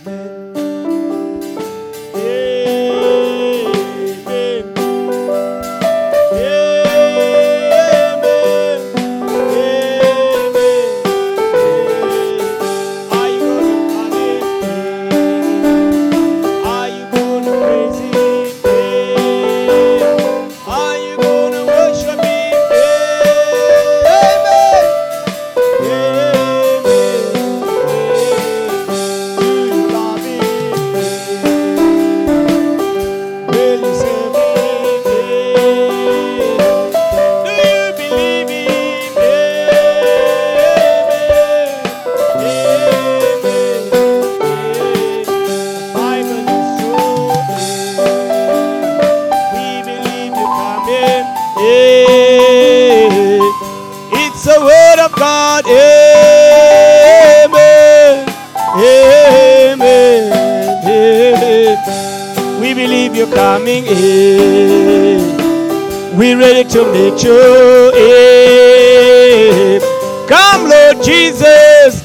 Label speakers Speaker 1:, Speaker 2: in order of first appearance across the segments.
Speaker 1: Coming in, we're ready to meet you in. Come, Lord Jesus,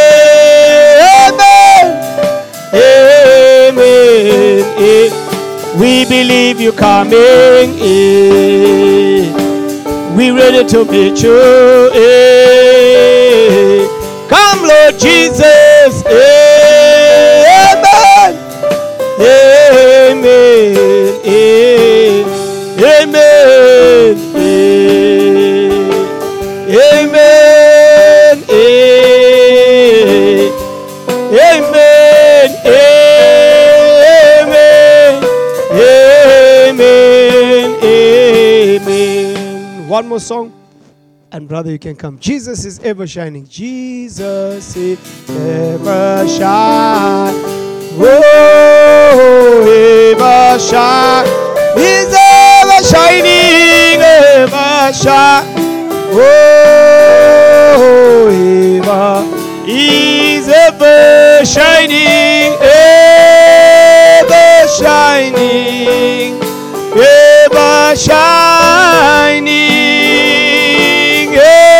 Speaker 1: amen, amen. We believe you're coming in. We're ready to meet you in. Come, Lord Jesus, amen, amen. Amen. Amen. Amen. Amen. Amen. Amen. One more song. And brother, you can come. Jesus is ever shining. Jesus is ever shining. Oh, ever shine. He's ever shining, ever shine. Oh, ever. He's ever shining, ever shining, ever shining,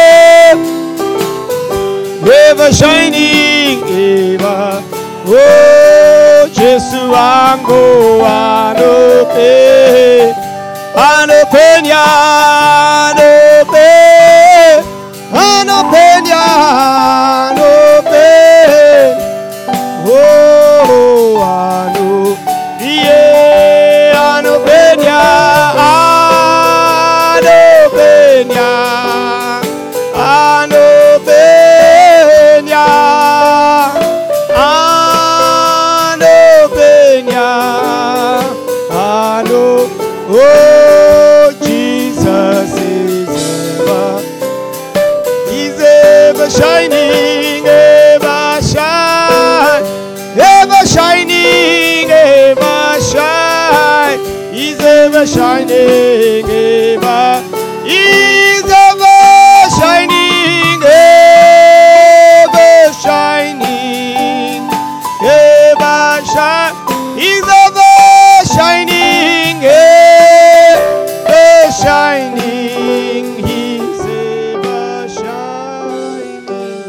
Speaker 1: ever shining, ever. Oh, Jesu wangu anope, anopenya, anope, anopenya, anope. Oh, anu, yeah, anopenya, anopenya, anopenya. Oh, Jesus is ever shining, ever shine, ever shining, ever shine. He's ever shining, ever, he's ever shining, ever shining, ever shine. He's ever shining, ever shining, he's ever shining.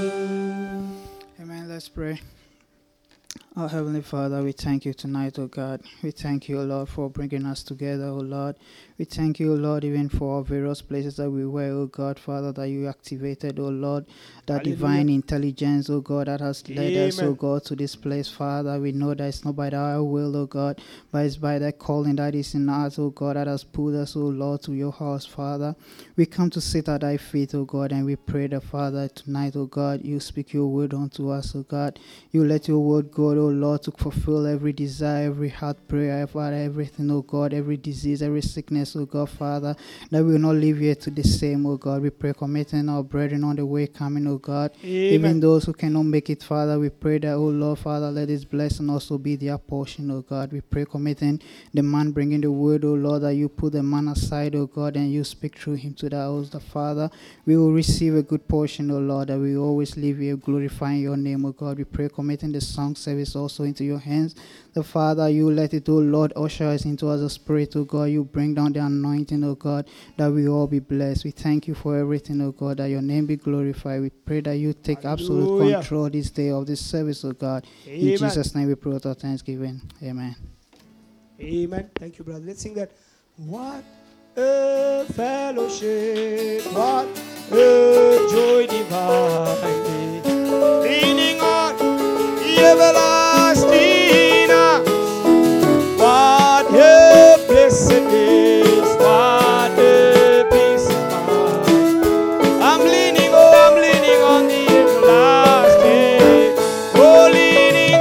Speaker 2: Amen. Let's pray. Our Heavenly Father, we thank you tonight, O God. We thank you, Lord, for bringing us together, O Lord. We thank you, Lord, even for our various places that we were, O God, Father, that you activated, O Lord, that
Speaker 1: Hallelujah.
Speaker 2: divine intelligence, O God, that has led us, O
Speaker 1: Amen.
Speaker 2: God, to this place, Father. We know that it's not by our will, O God, but it's by that calling that is in us, O God, that has pulled us, O Lord, to your house, Father. We come to sit at thy feet, O God, and we pray that, Father, tonight, O God, you speak your word unto us, O God. You let your word go, O Lord, to fulfill every desire, every heart prayer, Father, everything, O God, every disease, every sickness, O God, Father, that we will not leave here to the same, O God. We pray, committing our brethren on the way coming, O God.
Speaker 1: Amen.
Speaker 2: Even those who cannot make it, Father, we pray that, O Lord, Father, let this blessing also be their portion, O God. We pray, committing the man bringing the word, O Lord, that you put the man aside, O God, and you speak through him to the house, the Father. We will receive a good portion, O Lord, that we will always live here glorifying your name, O God. We pray, committing the song service service also into your hands. The Father, you let it, oh Lord, usher us into the Spirit, oh God. You bring down the anointing, oh God, that we all be blessed. We thank you for everything, oh God, that your name be glorified. We pray that you take absolute
Speaker 1: Hallelujah.
Speaker 2: control this day of this service, oh God. In
Speaker 1: Amen.
Speaker 2: Jesus' name we pray with our thanksgiving. Amen.
Speaker 1: Amen. Thank you, brother. Let's sing that. What a fellowship, what a joy divine, leaning on the everlasting arms. What a blessedness, what a peace of mind. I'm leaning on the everlasting, oh, leaning.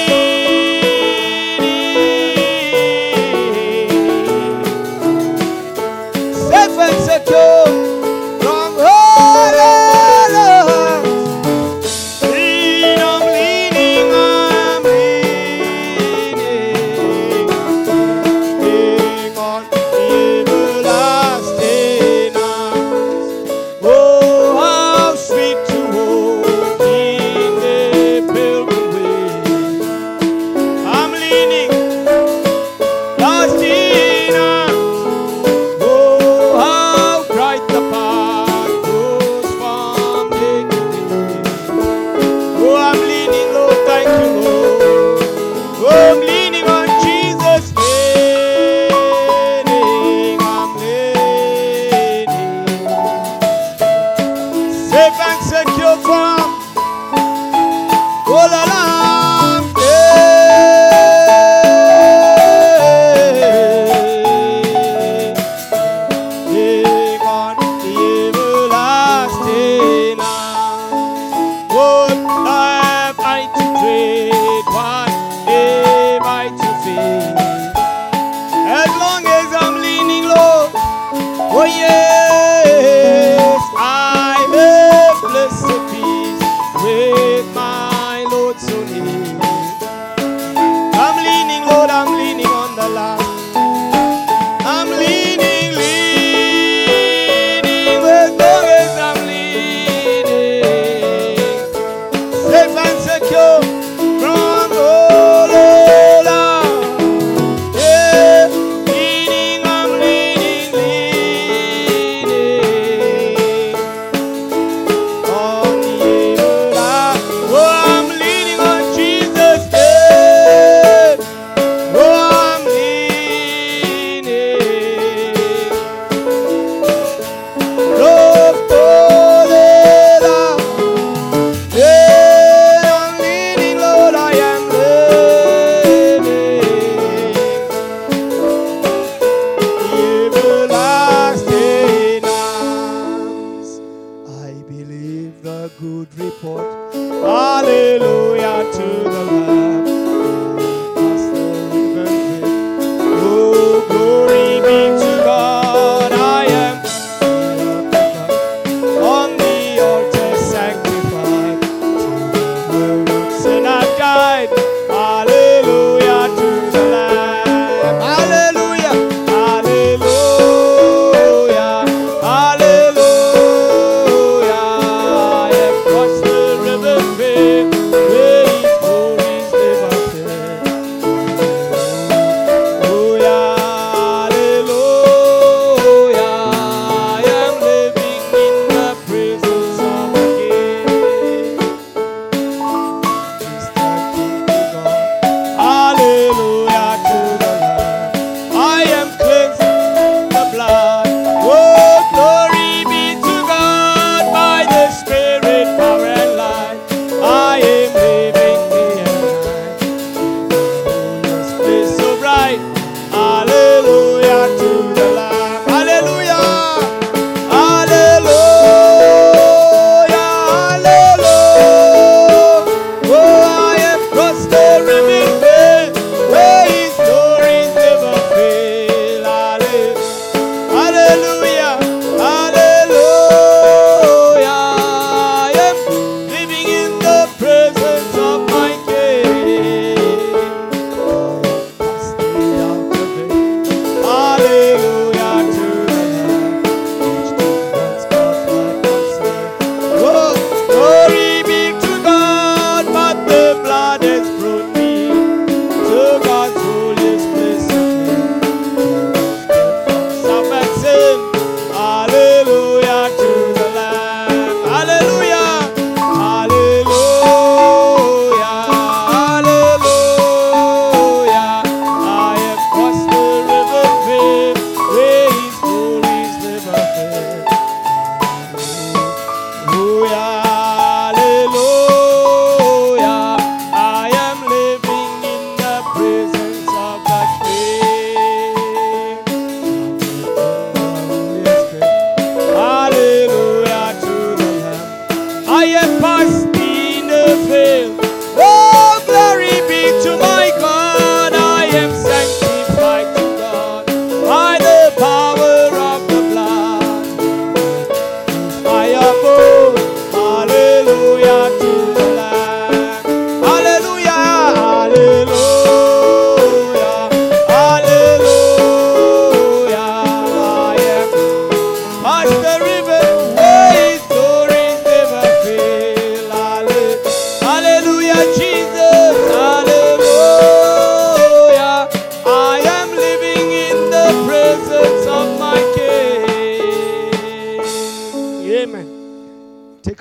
Speaker 1: Safe and secure from all alone. I'm leaning on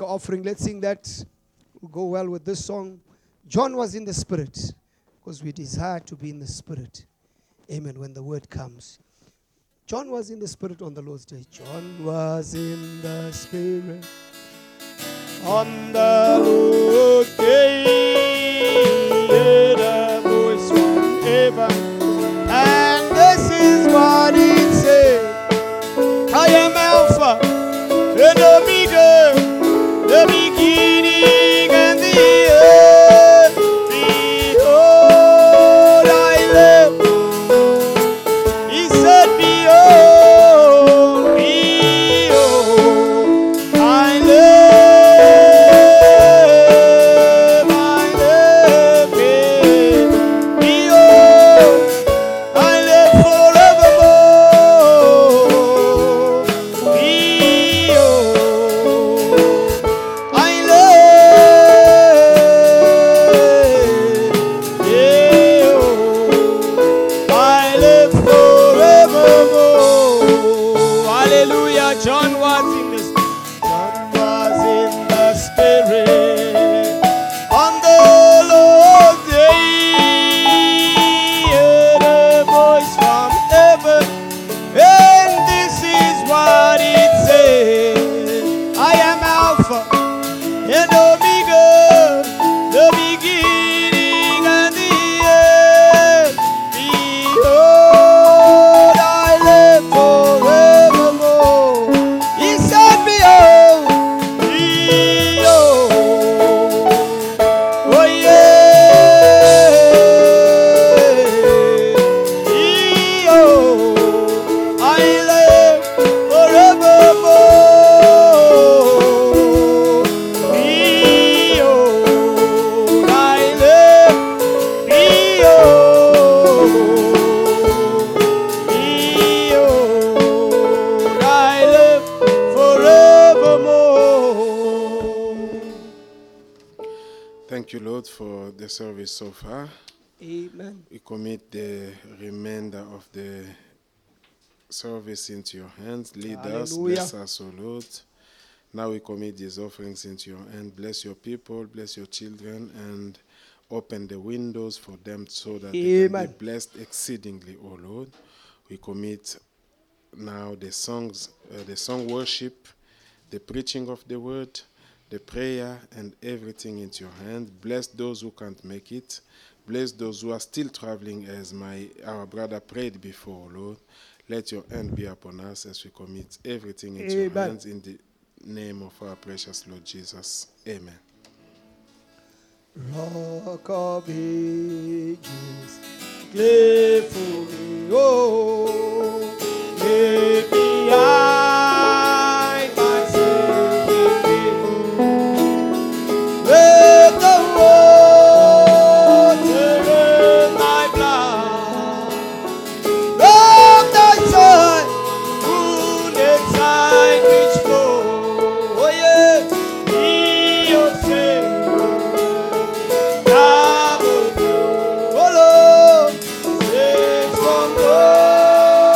Speaker 1: offering. Let's sing that. We'll go well with this song. John was in the Spirit, because we desire to be in the Spirit. Amen. When the word comes. John was in the Spirit on the Lord's day. John was in the Spirit on the Lord's day. Heard a voice from heaven, and this is what it said: I am Alpha and Omega, the beginning and the end. Behold, I live. He said, behold, behold, I live, behold, I live forevermore. Behold, I live, behold, I live forevermore. Hallelujah. John was in the Spirit on the Lord's day. Heard a voice from heaven, and this is what it said: I am Alpha and Omega, the beginning and the end. Behold, I live forevermore. He said, behold, behold, oh yeah, behold, I live forevermore. Behold, I live, behold, behold, I live forevermore.
Speaker 3: Thank you, Lord, for the service so far.
Speaker 1: Amen.
Speaker 3: We commit the remainder of the service into your hands. Lead us,
Speaker 1: Hallelujah.
Speaker 3: bless us, O Lord. Now we commit these offerings into your hand. Bless your people, bless your children, and open the windows for them so that they can
Speaker 1: Amen.
Speaker 3: be blessed exceedingly, O Lord. We commit now the songs, the song worship, the preaching of the word, the prayer, and everything into your hand. Bless those who can't make it. Bless those who are still traveling, as our brother prayed before, Lord. Let your hand be upon us as we commit everything into your
Speaker 1: Amen.
Speaker 3: hands in the name of our precious Lord Jesus. Amen.
Speaker 1: Rock of ages, clay for me, oh, let me hide myself in thee. Let the water in my blood, from thy side, wounded side which flow, oh yeah, be your Savior. Oh Lord, saves from God.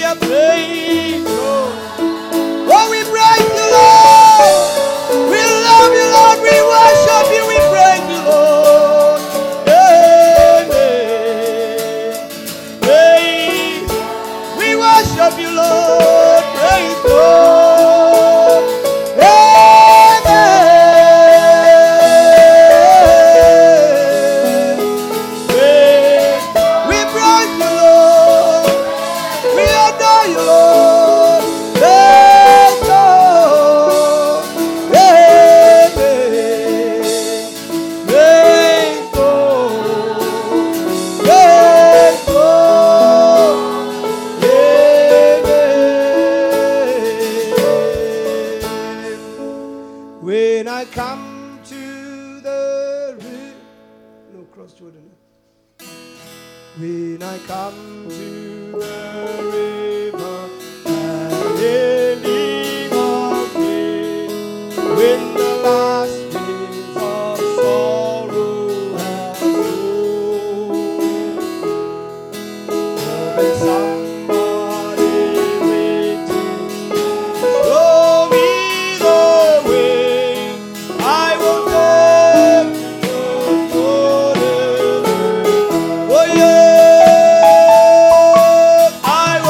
Speaker 1: Hallelujah. Praise Lord. Oh, we praise you, Lord. We love you, Lord. We worship you. We praise you, Lord. Amen. Praise. We worship you, Lord. Praise Lord. Amen. Praise. We praise you, Lord. We adore you, Lord. Praise Lord. Amen. Praise Lord. Praise Lord. Amen. When I come to the river, no, cross Jordan. When I come to the river, healing of pain, when the last winds of sorrow have blown, when somebody waiting show me the way, I will never go. Oh yeah, I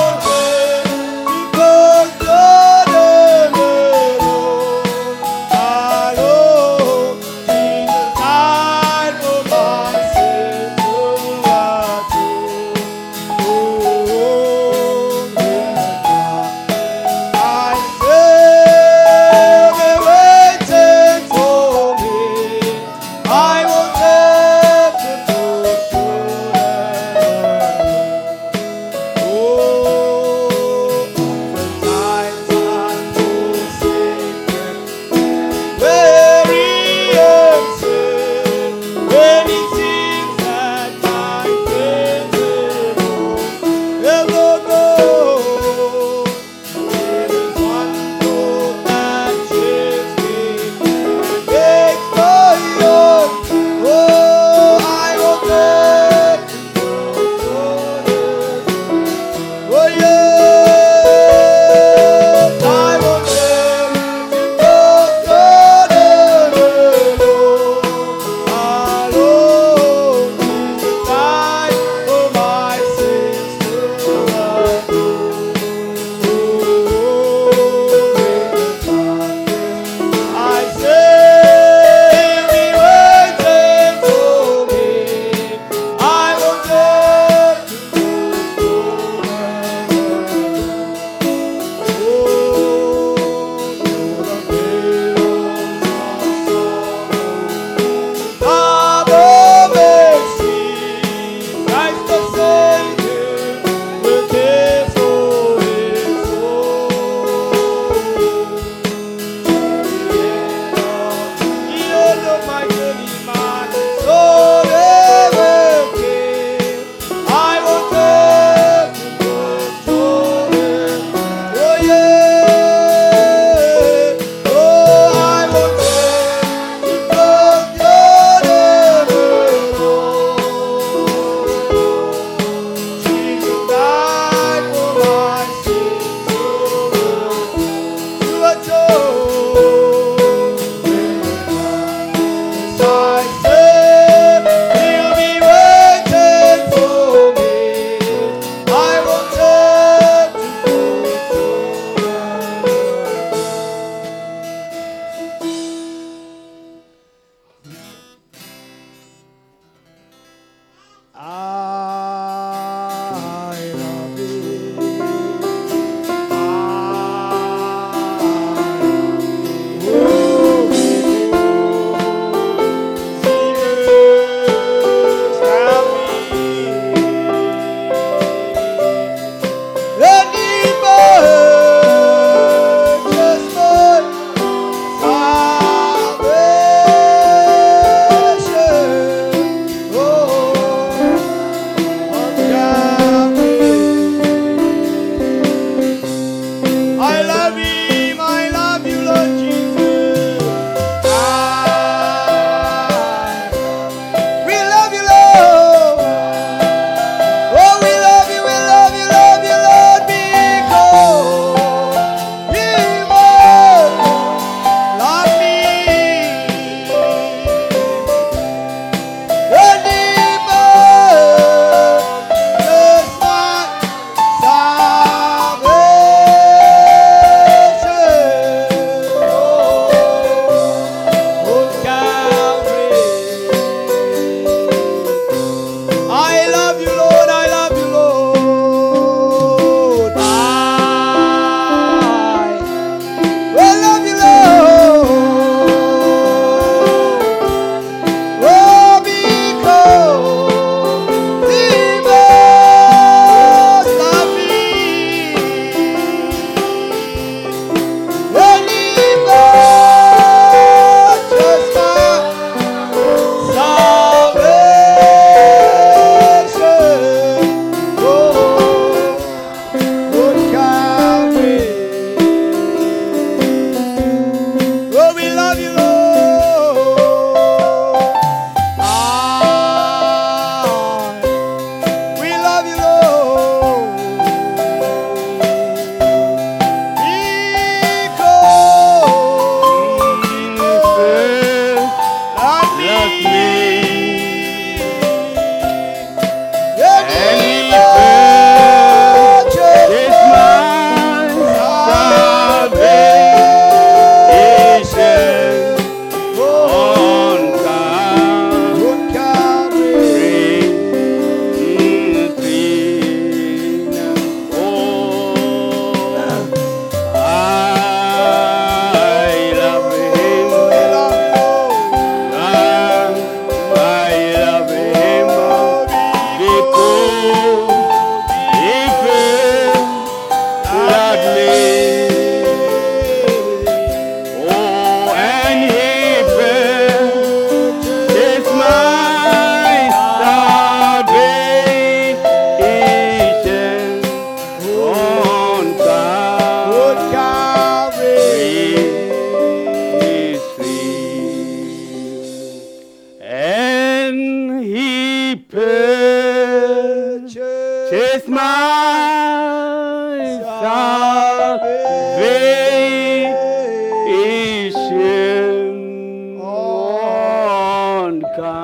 Speaker 4: salvation on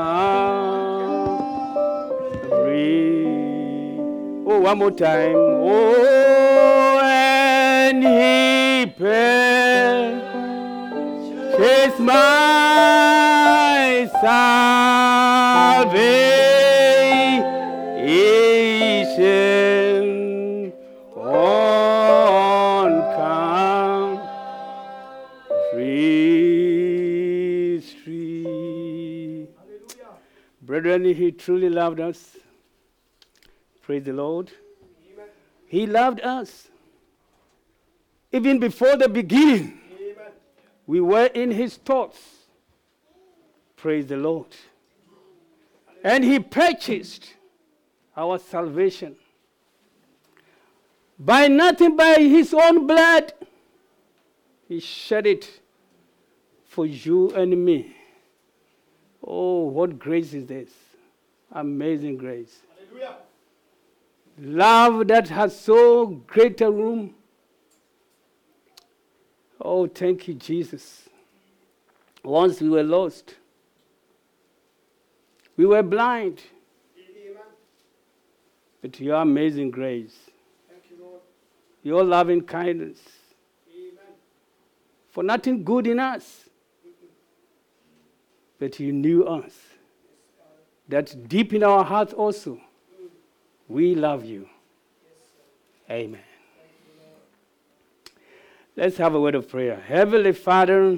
Speaker 4: Calvary. Oh, one more time. Oh, and he purchased my salvation on Calvary Street. Brethren, he truly loved us. Praise the Lord. Amen. He loved us. Even before the beginning, amen, we were in his thoughts. Praise the Lord. And he purchased our salvation by nothing by his own blood. He shed it for you and me. Oh, what grace is this? Amazing grace. Hallelujah. Love that has so great a room. Oh, thank you, Jesus. Once we were lost. We were blind. But your amazing grace, thank you, Lord, your loving kindness, amen, for nothing good in us, but you knew us, that deep in our hearts also, we love you. Amen. Let's have a word of prayer. Heavenly Father,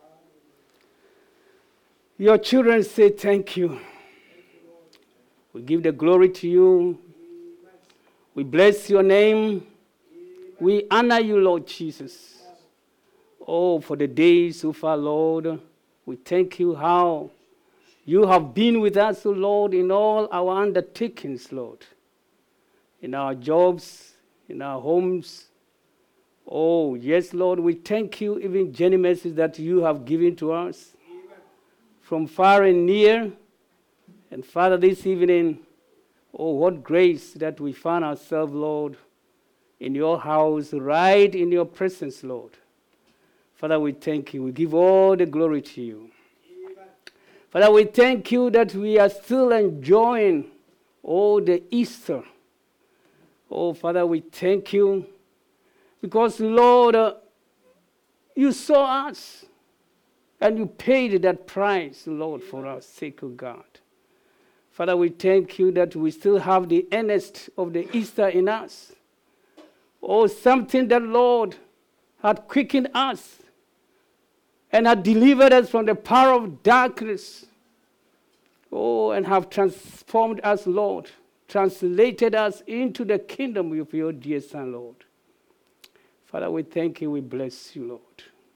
Speaker 4: your children say thank you. We give the glory to you. We bless your name. We honor you, Lord Jesus. Oh, for the days so far, Lord. We thank you how you have been with us, O Lord, in all our undertakings, Lord. In our jobs, in our homes. Oh, yes, Lord, we thank you, even journey messages that you have given to us. Amen. From far and near. And Father, this evening, oh, what grace that we found ourselves, Lord, in your house, right in your presence, Lord. Father, we thank you. We give all the glory to you. Amen. Father, we thank you that we are still enjoying, oh, the Easter. Oh, Father, we thank you because, Lord, you saw us and you paid that price, Lord, for our sake, oh God. Father, we thank you that we still have the earnest of the Easter in us. Oh, something that, Lord, had quickened us and had delivered us from the power of darkness. Oh, and have transformed us, Lord, translated us into the kingdom of your dear Son, Lord. Father, we thank you, we bless you, Lord.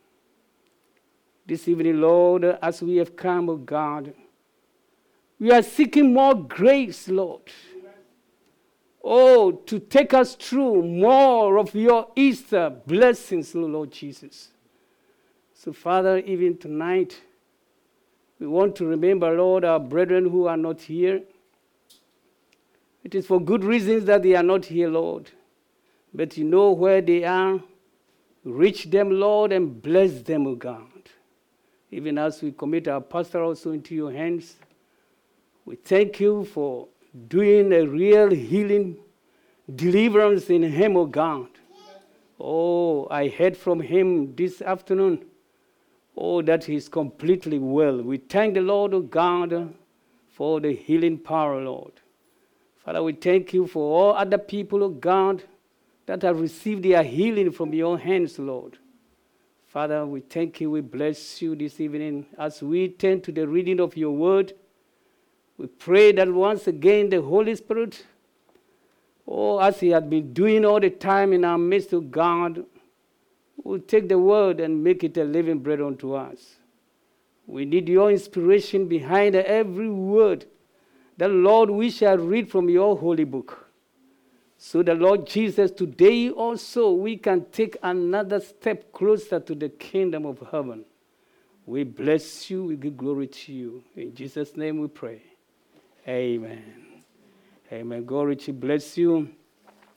Speaker 4: This evening, Lord, as we have come, oh God, we are seeking more grace, Lord. Amen. Oh, to take us through more of your Easter blessings, Lord Jesus. So, Father, even tonight, we want to remember, Lord, our brethren who are not here. It is for good reasons that they are not here, Lord. But you know where they are. Reach them, Lord, and bless them, O God. Even as we commit our pastor also into your hands, we thank you for doing a real healing, deliverance in him, O God. Oh, I heard from him this afternoon, oh, that he's completely well. We thank the Lord, O God, for the healing power, Lord. Father, we thank you for all other people, O God, that have received their healing from your hands, Lord. Father, we thank you, we bless you this evening. As we turn to the reading of your word, we pray that once again the Holy Spirit, oh, as he had been doing all the time in our midst, O God, will take the word and make it a living bread unto us. We need your inspiration behind every word that, Lord, we shall read from your holy book. So that, Lord Jesus, today also we can take another step closer to the kingdom of heaven. We bless you, we give glory to you. In Jesus' name we pray. Amen. Amen. God richly bless you.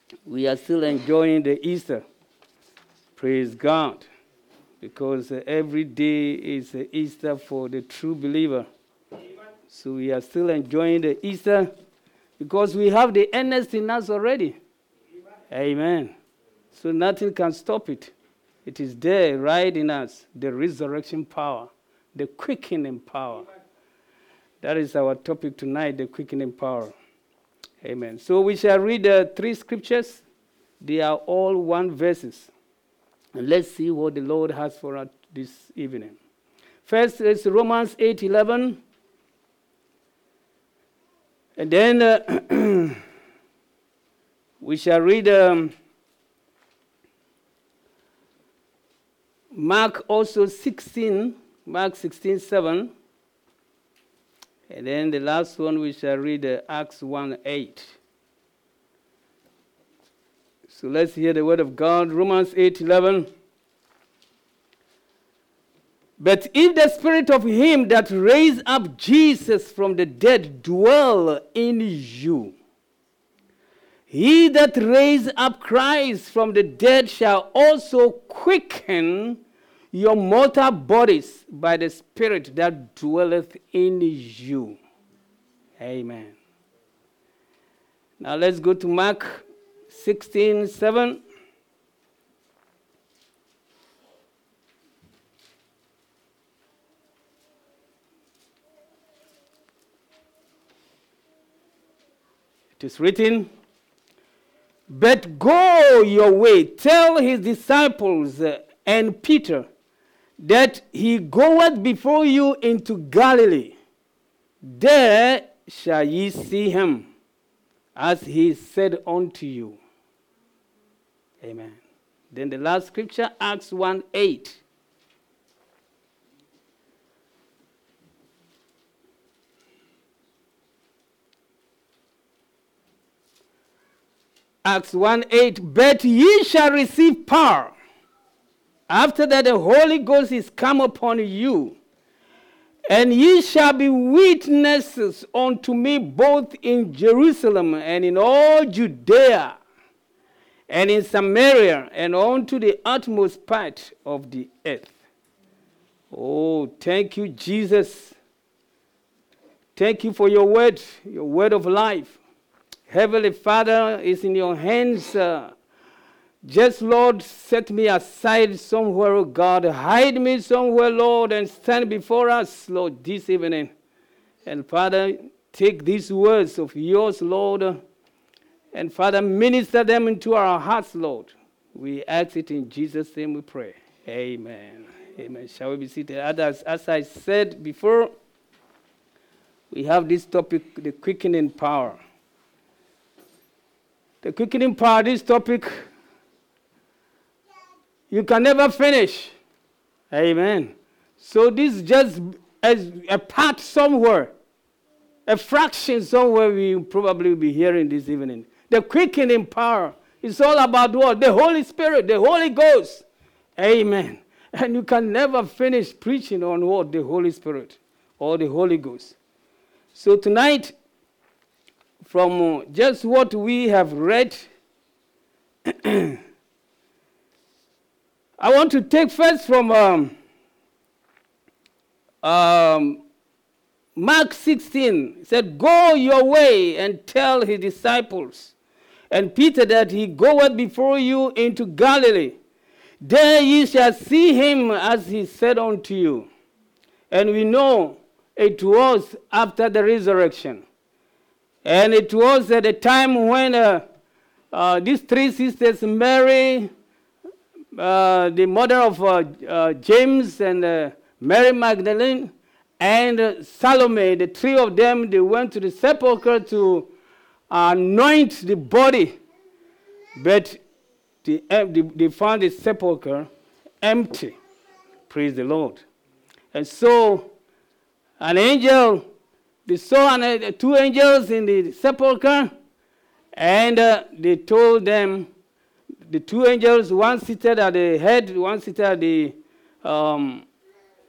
Speaker 4: we are still enjoying the Easter. Praise God. Because every day is Easter for the true believer. So we are still enjoying the Easter because we have the earnest in us already. Amen. So nothing can stop it. It is there right in us, the resurrection power, the quickening power. That is our topic tonight, the quickening power. Amen. So we shall read 3 scriptures. They are all 1 verses. And let's see what the Lord has for us this evening. First is Romans 8:11. And then we shall read Mark also 16, Mark 16:7. And then the last one we shall read Acts 1:8. So let's hear the word of God. Romans 8:11. But if the spirit of him that raised up Jesus from the dead dwell in you, he that raised up Christ from the dead shall also quicken your mortal bodies by the spirit that dwelleth in you. Amen. Now let's go to Mark 16:7. It is written, but go your way, tell his disciples and Peter that he goeth before you into Galilee. There shall ye see him, as he said unto you. Amen. Then the last scripture, Acts 1:8. Acts 1:8, but ye shall receive power after that the Holy Ghost is come upon you, and ye shall be witnesses unto me both in Jerusalem and in all Judea and in Samaria and unto the utmost part of the earth. Oh, thank you, Jesus. Thank you for your word of life. Heavenly Father, is in your hands. Just, Lord, set me aside somewhere, oh God. Hide me somewhere, Lord, and stand before us, Lord, this evening. And, Father, take these words of yours, Lord, and, Father, minister them into our hearts, Lord. We ask it in Jesus' name we pray. Amen. Amen. Shall we be seated? As I said before, we have this topic, the quickening power. The quickening power, this topic, you can never finish. Amen. So this is just as a part somewhere, a fraction somewhere we probably will be hearing this evening. The quickening power is all about what? The Holy Spirit, the Holy Ghost. Amen. And you can never finish preaching on what? The Holy Spirit or the Holy Ghost. So tonight, from just what we have read, I want to take first from Mark 16. It said, go your way and tell his disciples and Peter that he goeth before you into Galilee. There ye shall see him as he said unto you. And we know it was after the resurrection. And it was at the time when these 3 sisters, Mary, the mother of James, and Mary Magdalene, and Salome, the 3 of them, they went to the sepulchre to anoint the body. But they found the sepulchre empty. Praise the Lord. And so an angel, they saw 2 angels in the sepulchre, and they told them, the 2 angels, one seated at the head, one seated at the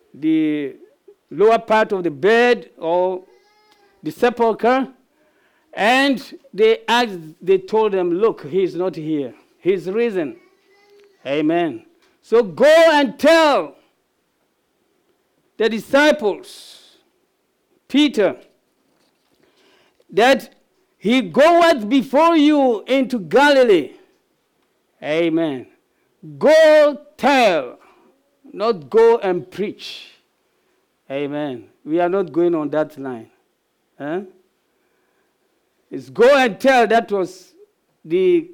Speaker 4: lower part of the bed or the sepulchre, And they told them, look, he's not here. He's risen. Amen. So go and tell the disciples, Peter, that he goeth before you into Galilee. Amen. Go tell, not go and preach. Amen. We are not going on that line. Huh? It's go and tell. That was the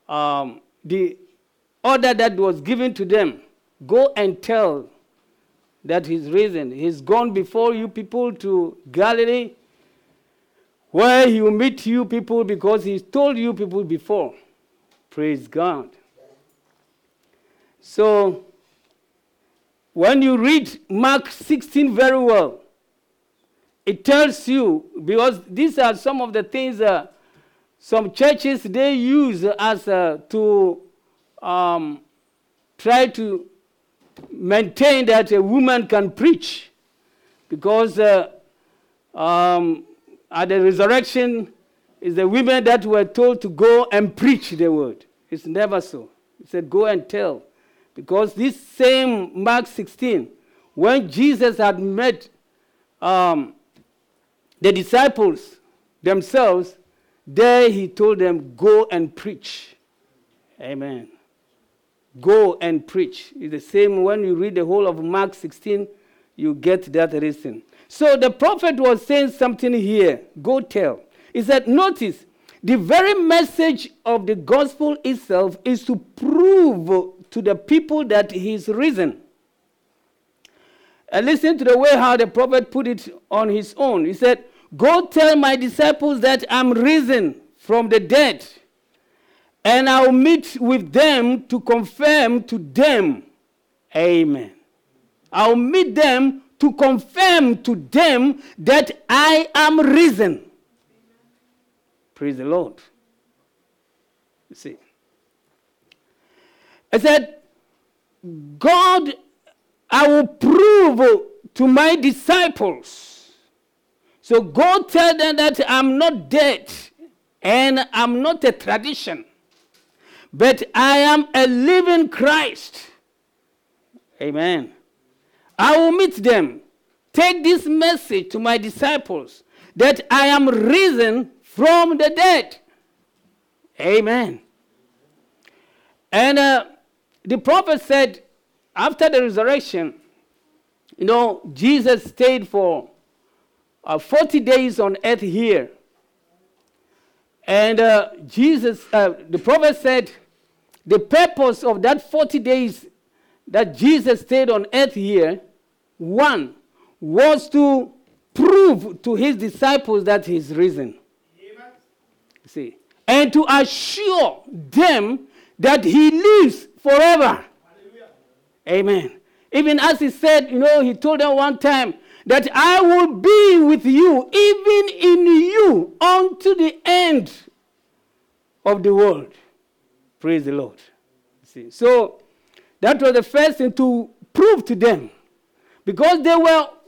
Speaker 4: order that was given to them. Go and tell that he's risen. He's gone before you people to Galilee, where he will meet you people because he's told you people before. Praise God. So, when you read Mark 16 very well, it tells you, because these are some of the things some churches, they use as to try to maintain that a woman can preach. Because at the resurrection, it's the women that were told to go and preach the word. It's never so. It said, go and tell. Because this same Mark 16, when Jesus had met the disciples themselves, there he told them, go and preach. Amen. Go and preach. It's the same when you read the whole of Mark 16, you get that reason. So the prophet was saying something here. Go tell. He said, notice, the very message of the gospel itself is to prove to the people that he is risen. And listen to the way how the prophet put it on his own. He said, go tell my disciples that I'm risen from the dead, and I'll meet with them to confirm to them. Amen. I'll meet them to confirm to them that I am risen. Praise the Lord. You see. I said, God, I will prove to my disciples. So go tell them that I'm not dead and I'm not a tradition, but I am a living Christ. Amen. I will meet them. Take this message to my disciples that I am risen from the dead. Amen. And the prophet said, after the resurrection, Jesus stayed for 40 days on earth here. And the prophet said, the purpose of that 40 days that Jesus stayed on earth here, one, was to prove to his disciples that he's risen. Amen. See, and to assure them that he lives forever. Hallelujah. Amen. Even as he said, he told them one time that I will be with you, even in you, unto the end of the world. Praise the Lord. See, so that was the first thing to prove to them, because they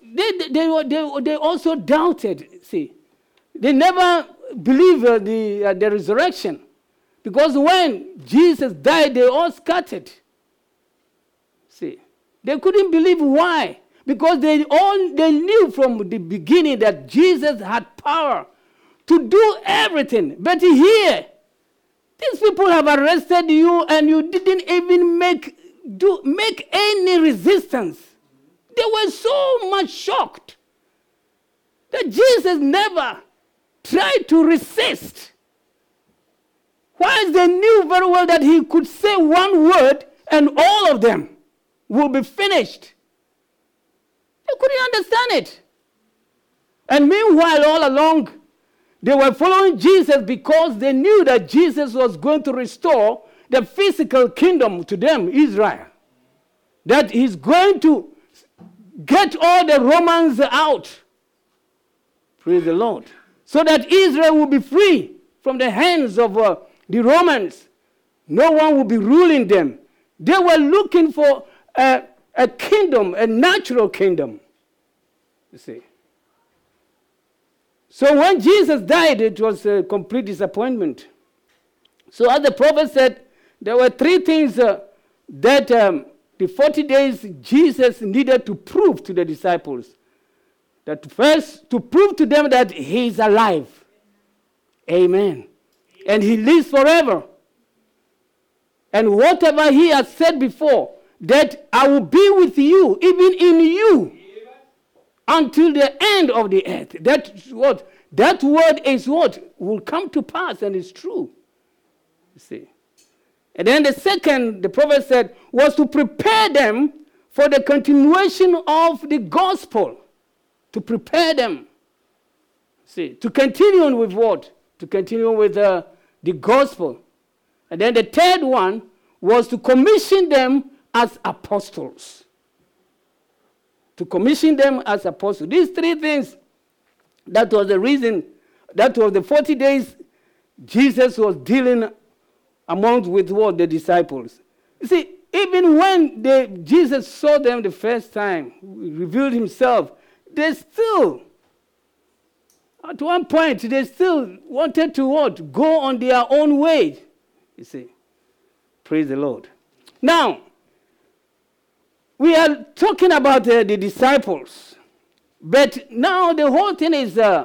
Speaker 4: also doubted. See, they never believed the resurrection, because when Jesus died, they all scattered. See, they couldn't believe why, because they knew from the beginning that Jesus had power to do everything. But here, these people have arrested you, and you didn't even make any resistance. They were so much shocked that Jesus never tried to resist. Whilst they knew very well that he could say one word and all of them will be finished. They couldn't understand it. And meanwhile, all along, they were following Jesus because they knew that Jesus was going to restore the physical kingdom to them, Israel. That he's going to get all the Romans out. Praise the Lord. So that Israel will be free from the hands of the Romans. No one will be ruling them. They were looking for a kingdom, a natural kingdom. You see. So when Jesus died, it was a complete disappointment. So as the prophet said, there were three things that the 40 days Jesus needed to prove to the disciples. That first, to prove to them that he is alive. Amen. And he lives forever. And whatever he has said before, that I will be with you, even in you, until the end of the earth. That word is what will come to pass, and it's true. You see. And then the second, the prophet said, was to prepare them for the continuation of the gospel. To prepare them. See, to continue on with what? To continue with the gospel. And then the third one was to commission them as apostles. To commission them as apostles. These three things, that was the reason, that was the 40 days Jesus was dealing among with what? The disciples. You see, even when Jesus saw them the first time, revealed himself, they still, at one point, they still wanted to what? Go on their own way. You see. Praise the Lord. Now, we are talking about the disciples. But now the whole thing is their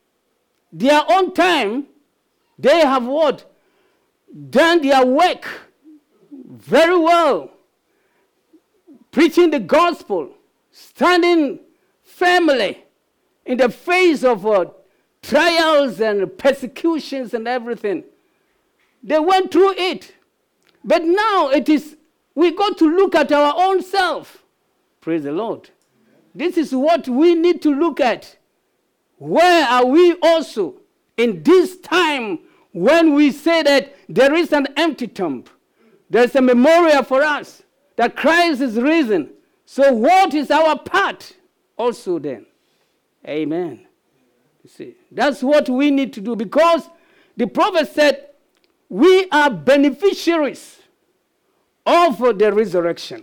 Speaker 4: own time. They have what? Done their work very well. Preaching the gospel. Standing firmly in the face of trials and persecutions and everything. They went through it. But now we got to look at our own self. Praise the Lord. This is what we need to look at. Where are we also in this time when we say that there is an empty tomb? There's a memorial for us that Christ is risen. So what is our part also then? Amen. You see, that's what we need to do, because the prophet said we are beneficiaries of the resurrection.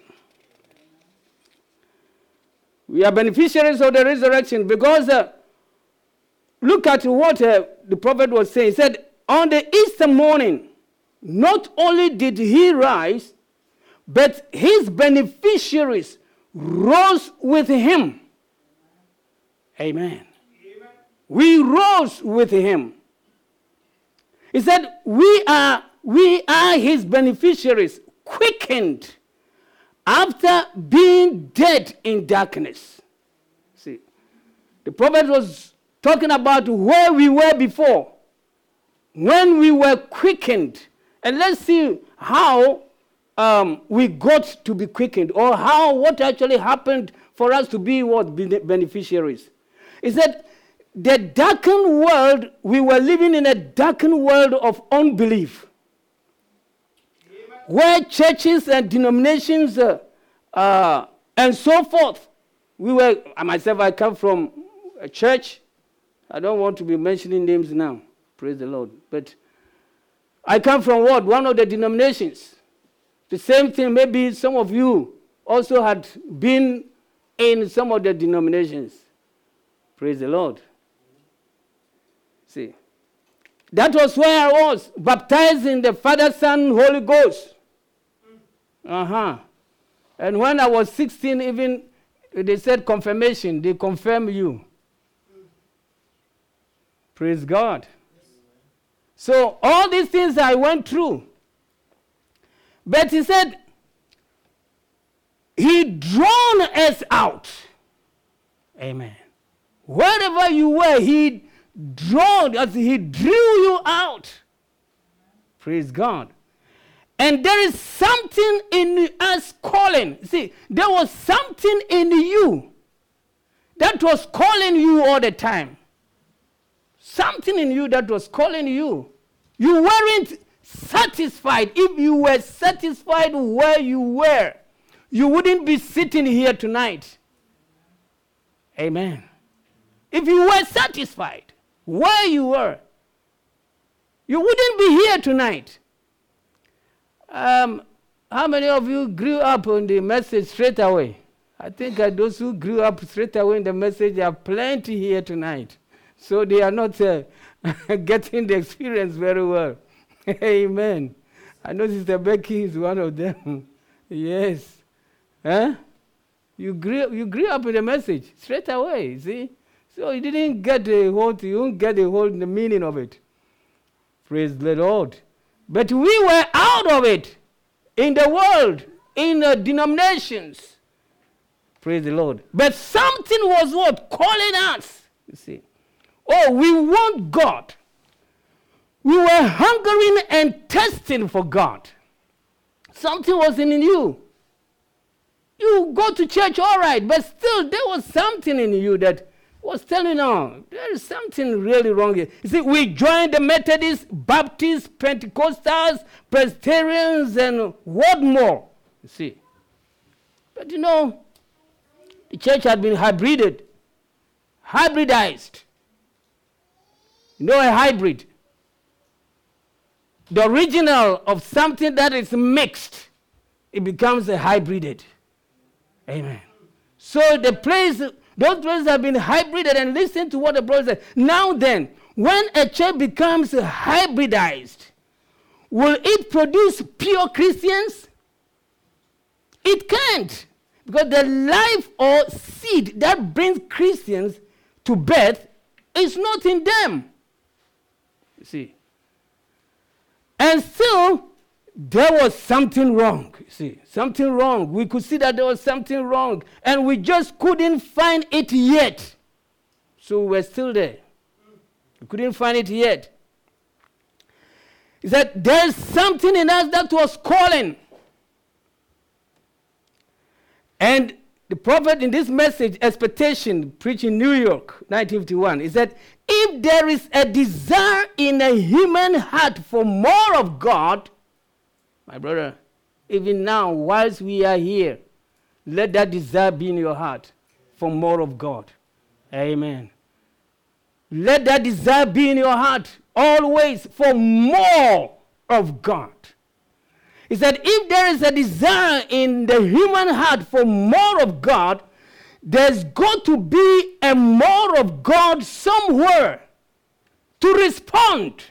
Speaker 4: We are beneficiaries of the resurrection because look at what the prophet was saying. He said, on the Easter morning, not only did he rise, but his beneficiaries rose with him. Amen. We rose with him. He said, we are his beneficiaries, quickened after being dead in darkness. See, the prophet was talking about where we were before, when we were quickened. And let's see how we got to be quickened, or what actually happened for us to be beneficiaries. He said, the darkened world, we were living in a darkened world of unbelief. Amen. Where churches and denominations and so forth, I come from a church. I don't want to be mentioning names now. Praise the Lord. But I come from what? One of the denominations. The same thing, maybe some of you also had been in some of the denominations. Praise the Lord. See, that was where I was, baptized in the Father, Son, Holy Ghost. And when I was 16, even they said confirmation, they confirm you. Praise God. So all these things I went through. But he said, he drawn us out. Amen. Wherever you were, he drew you out. Praise God. And there is something in us calling. See, there was something in you that was calling you all the time. Something in you that was calling you. You weren't satisfied. If you were satisfied where you were, you wouldn't be sitting here tonight. Amen. If you were satisfied where you were, you wouldn't be here tonight. How many of you grew up on the message straight away? I think those who grew up straight away in the message are plenty here tonight. So they are not getting the experience very well. Amen. I know Sister Becky is one of them. Yes. Huh? You grew up with the message straight away, see? So you didn't get the whole the meaning of it. Praise the Lord. But we were out of it in the world, in the denominations. Praise the Lord. But something was what? Calling us. You see. Oh, we want God. We were hungering and thirsting for God. Something was in you. You go to church, all right, but still there was something in you that was telling you, there is something really wrong here. You see, we joined the Methodists, Baptists, Pentecostals, Presbyterians, and what more? You see. But you know, the church had been hybridized. You know a hybrid? The original of something that is mixed, it becomes a hybrided. Amen. So those places have been hybrided, and listen to what the brother said. Now then, when a church becomes hybridized, will it produce pure Christians? It can't. Because the life or seed that brings Christians to birth is not in them. You see. And still, there was something wrong. You see, something wrong. We could see that there was something wrong, and we just couldn't find it yet. So we're still there. We couldn't find it yet. He said, there's something in us that was calling. And the prophet in this message, Expectation, preached in New York, 1951, he said, if there is a desire in a human heart for more of God, my brother, even now, whilst we are here, let that desire be in your heart for more of God. Amen. Let that desire be in your heart always for more of God. He said, if there is a desire in the human heart for more of God, there's got to be a more of God somewhere to respond.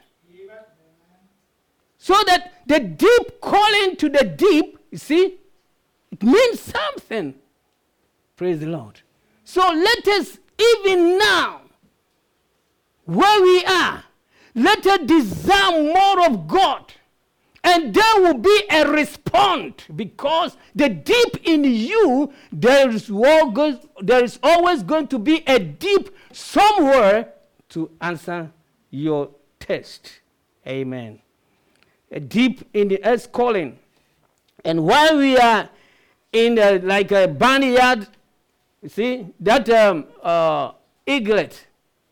Speaker 4: So that the deep calling to the deep, you see, it means something. Praise the Lord. So let us, even now, where we are, let us desire more of God. And there will be a response, because the deep in you, there is always going to be a deep somewhere to answer your test. Amen. A deep in the earth calling. And while we are in like a barnyard, you see, that eaglet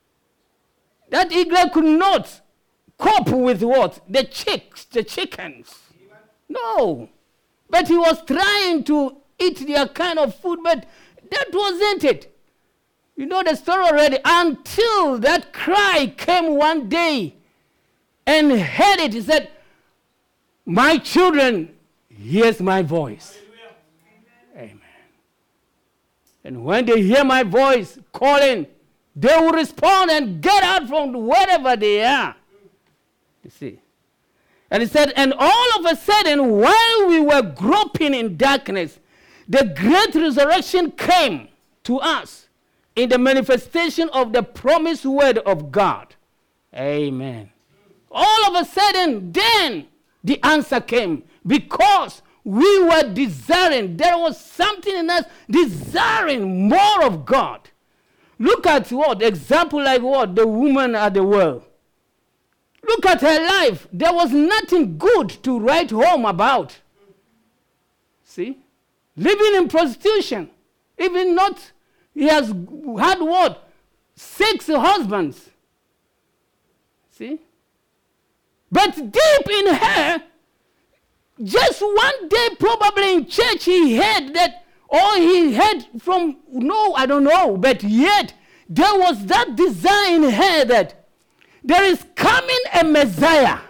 Speaker 4: could not cope with what? The chickens. No. But he was trying to eat their kind of food, but that wasn't it. You know the story already. Until that cry came one day and heard it. He said, my children, hears my voice. Amen. And when they hear my voice calling, they will respond and get out from wherever they are. You see. And he said, and all of a sudden, while we were groping in darkness, the great resurrection came to us in the manifestation of the promised word of God. Amen. All of a sudden, then the answer came, because we were desiring, there was something in us desiring more of God. Look at what? Example like what? The woman at the well. Look at her life. There was nothing good to write home about. See? Living in prostitution. Even not, he has had what? 6 husbands. See? But deep in her, just one day probably in church he heard that, or he heard from, no, I don't know, but yet there was that desire in her that there is coming a Messiah.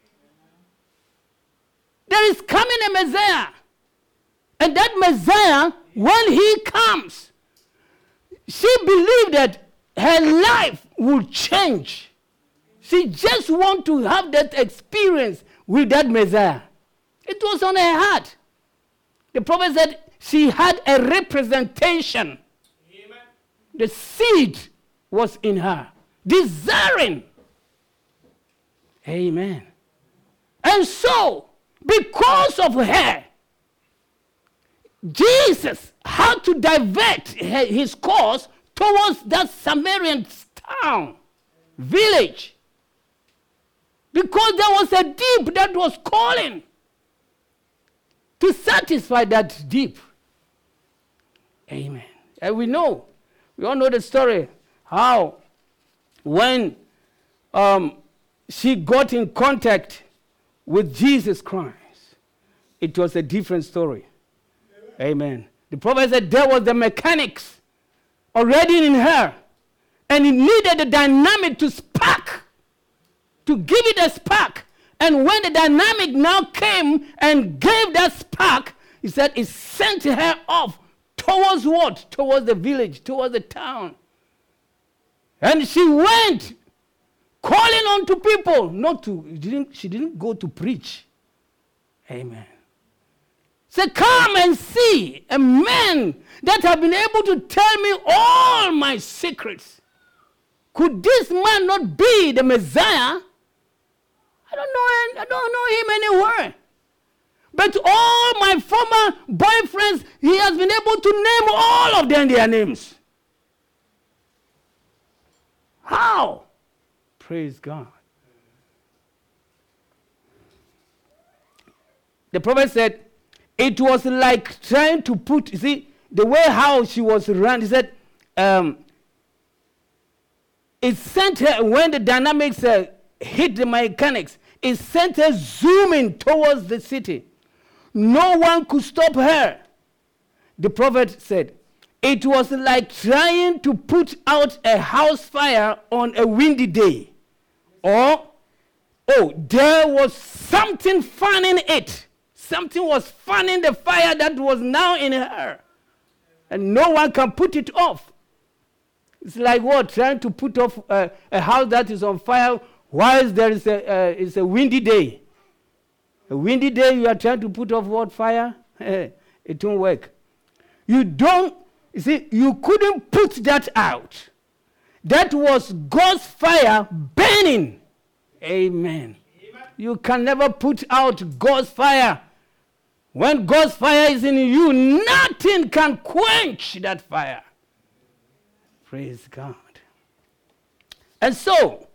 Speaker 4: There is coming a Messiah. And that Messiah, when he comes, she believed that her life will change. She just want to have that experience with that Messiah. It was on her heart. The prophet said she had a representation. Amen. The seed was in her, desiring. Amen. And so, because of her, Jesus had to divert his course towards that Samaritan town, village. Because there was a deep that was calling to satisfy that deep. Amen. And we all know the story, how when she got in contact with Jesus Christ, it was a different story. Amen. The prophet said there was the mechanics already in her, and it needed the dynamic to spark, to give it a spark. And when the dynamic now came and gave that spark, he said it sent her off towards what? Towards the village, towards the town. And she went calling on to people, she didn't go to preach. Amen. Say, come and see a man that have been able to tell me all my secrets. Could this man not be the Messiah? I don't know him anywhere. But all my former boyfriends, he has been able to name all of them their names. How? Praise God. The prophet said, it was like trying to put, you see, the way how she was run, he said, it sent her, when the dynamics hit the mechanics, it sent her zooming towards the city. No one could stop her. The prophet said, it was like trying to put out a house fire on a windy day. Or, there was something fanning it. Something was fanning the fire that was now in her. And no one can put it off. It's like what? Trying to put off a house that is on fire whilst there is it's a windy day. A windy day, you are trying to put off what fire? It won't work. You couldn't put that out. That was God's fire burning. Amen. You can never put out God's fire. When God's fire is in you, nothing can quench that fire. Praise God. And so,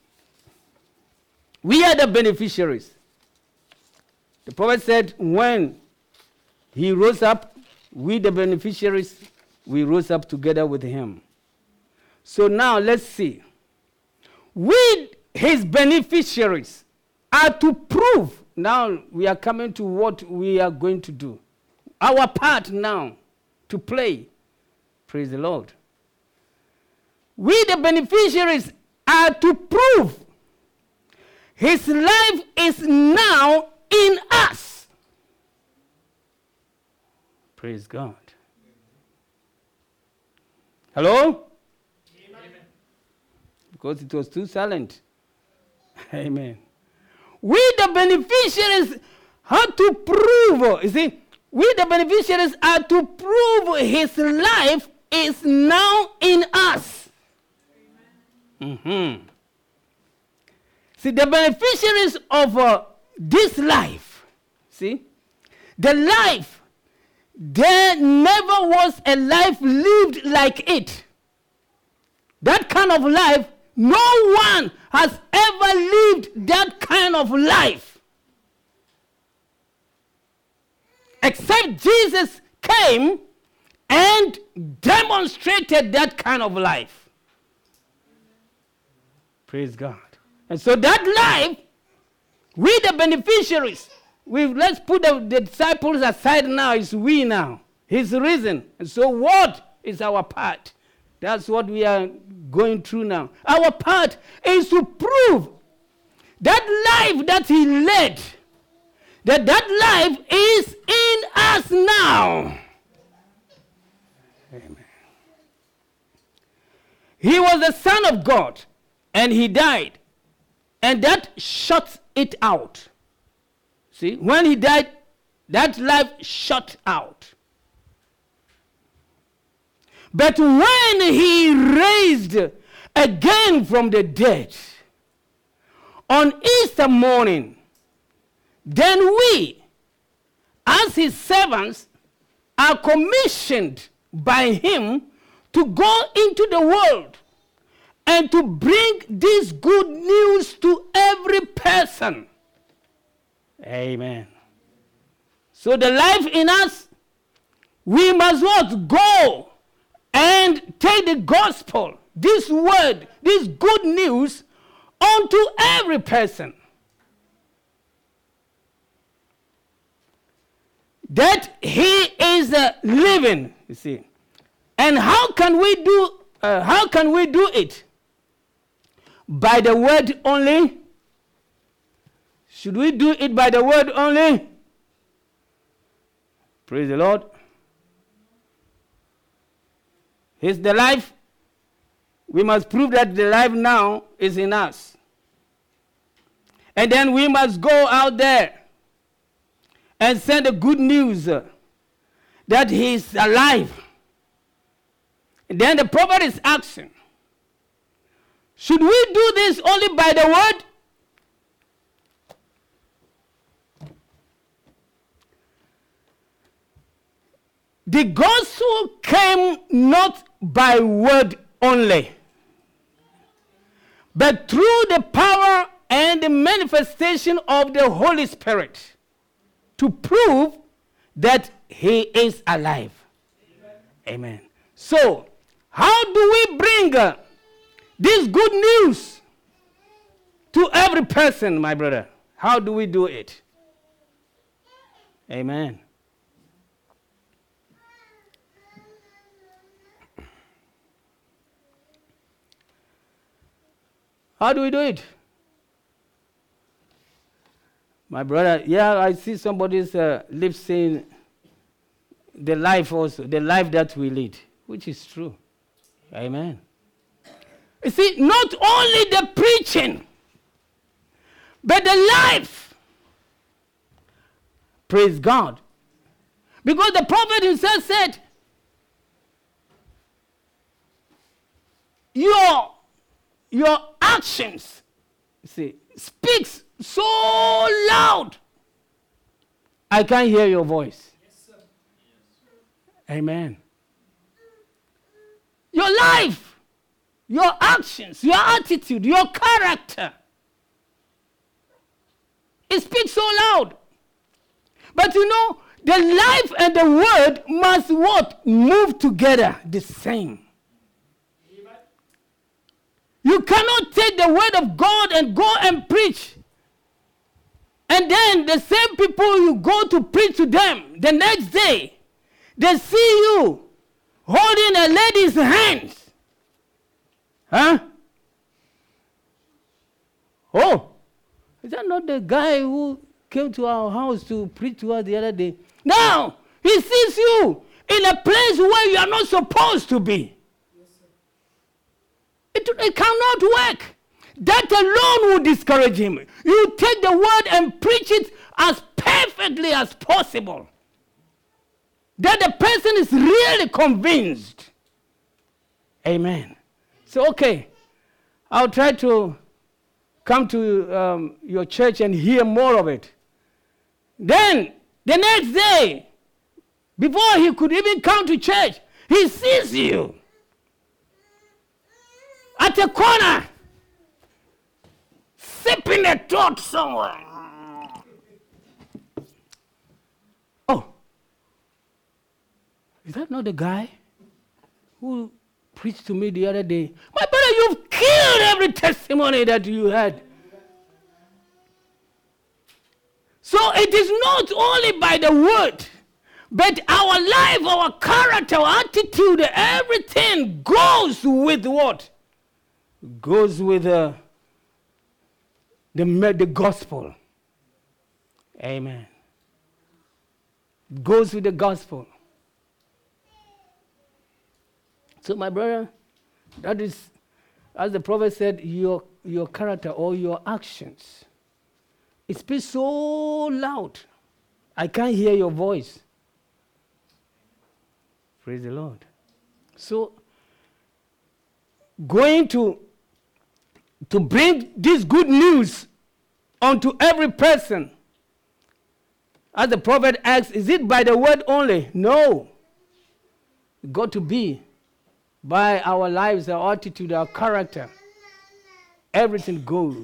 Speaker 4: we are the beneficiaries. The prophet said when he rose up, we the beneficiaries, we rose up together with him. So now let's see. We, his beneficiaries, are to prove. Now we are coming to what we are going to do. Our part now to play. Praise the Lord. We the beneficiaries are to prove his life is now in us. Praise God. Hello? Amen. Because it was too silent. Amen. We the beneficiaries have to prove, you see, we the beneficiaries are to prove his life is now in us. Mm-hmm. See, the beneficiaries of this life, see, the life, there never was a life lived like it. That kind of life, no one has ever lived that kind of life. Except Jesus came and demonstrated that kind of life. Praise God. And so that life, we the beneficiaries, let's put the disciples aside now, it's we now. He's risen. And so what is our part? That's what we are going through now. Our part is to prove that life that he led, that life is in us now. Amen. he was the Son of God, and he died. And that shuts it out. See, when he died, that life shut out. But when he raised again from the dead, on Easter morning, then we, as his servants, are commissioned by him to go into the world and to bring this good news to every person. Amen. So the life in us, we must what? Go and take the gospel, this word, this good news, unto every person. That he is living, you see. And how can we do it? By the word only? Should we do it by the word only? Praise the Lord. He's the life. We must prove that the life now is in us. And then we must go out there and send the good news that he is alive. And then the prophet is asking, should we do this only by the word? The gospel came not by word only, but through the power and the manifestation of the Holy Spirit to prove that he is alive. Amen. So, how do we bring this good news to every person, my brother? How do we do it? Amen. How do we do it? My brother, yeah, I see somebody's lips saying the life also, the life that we lead, which is true. Amen. You see, not only the preaching, but the life. Praise God. Because the prophet himself said, your actions, see, speaks so loud. I can't hear your voice. Yes, sir. Amen. Your life, your actions, your attitude, your character, it speaks so loud. But you know, the life and the word must what? Move together the same. You cannot take the word of God and go and preach. And then the same people you go to preach to them, the next day, they see you holding a lady's hands. Huh? Oh, is that not the guy who came to our house to preach to us the other day? Now, he sees you in a place where you are not supposed to be. It cannot work. That alone will discourage him. You take the word and preach it as perfectly as possible. That the person is really convinced. Amen. So, okay, I'll try to come to your church and hear more of it. Then, the next day, before he could even come to church, he sees you at a corner, sipping a thought somewhere. Oh, is that not the guy who preached to me the other day? My brother, you've killed every testimony that you had. So it is not only by the word, but our life, our character, our attitude, everything goes with what? Goes with the gospel. Amen. Goes with the gospel. So my brother, That is, as the prophet said, your character or your actions. It speaks so loud. I can't hear your voice. Praise the Lord. So, going to bring this good news unto every person. As the prophet asks, is it by the word only? No. It got to be by our lives, our attitude, our character. Everything goes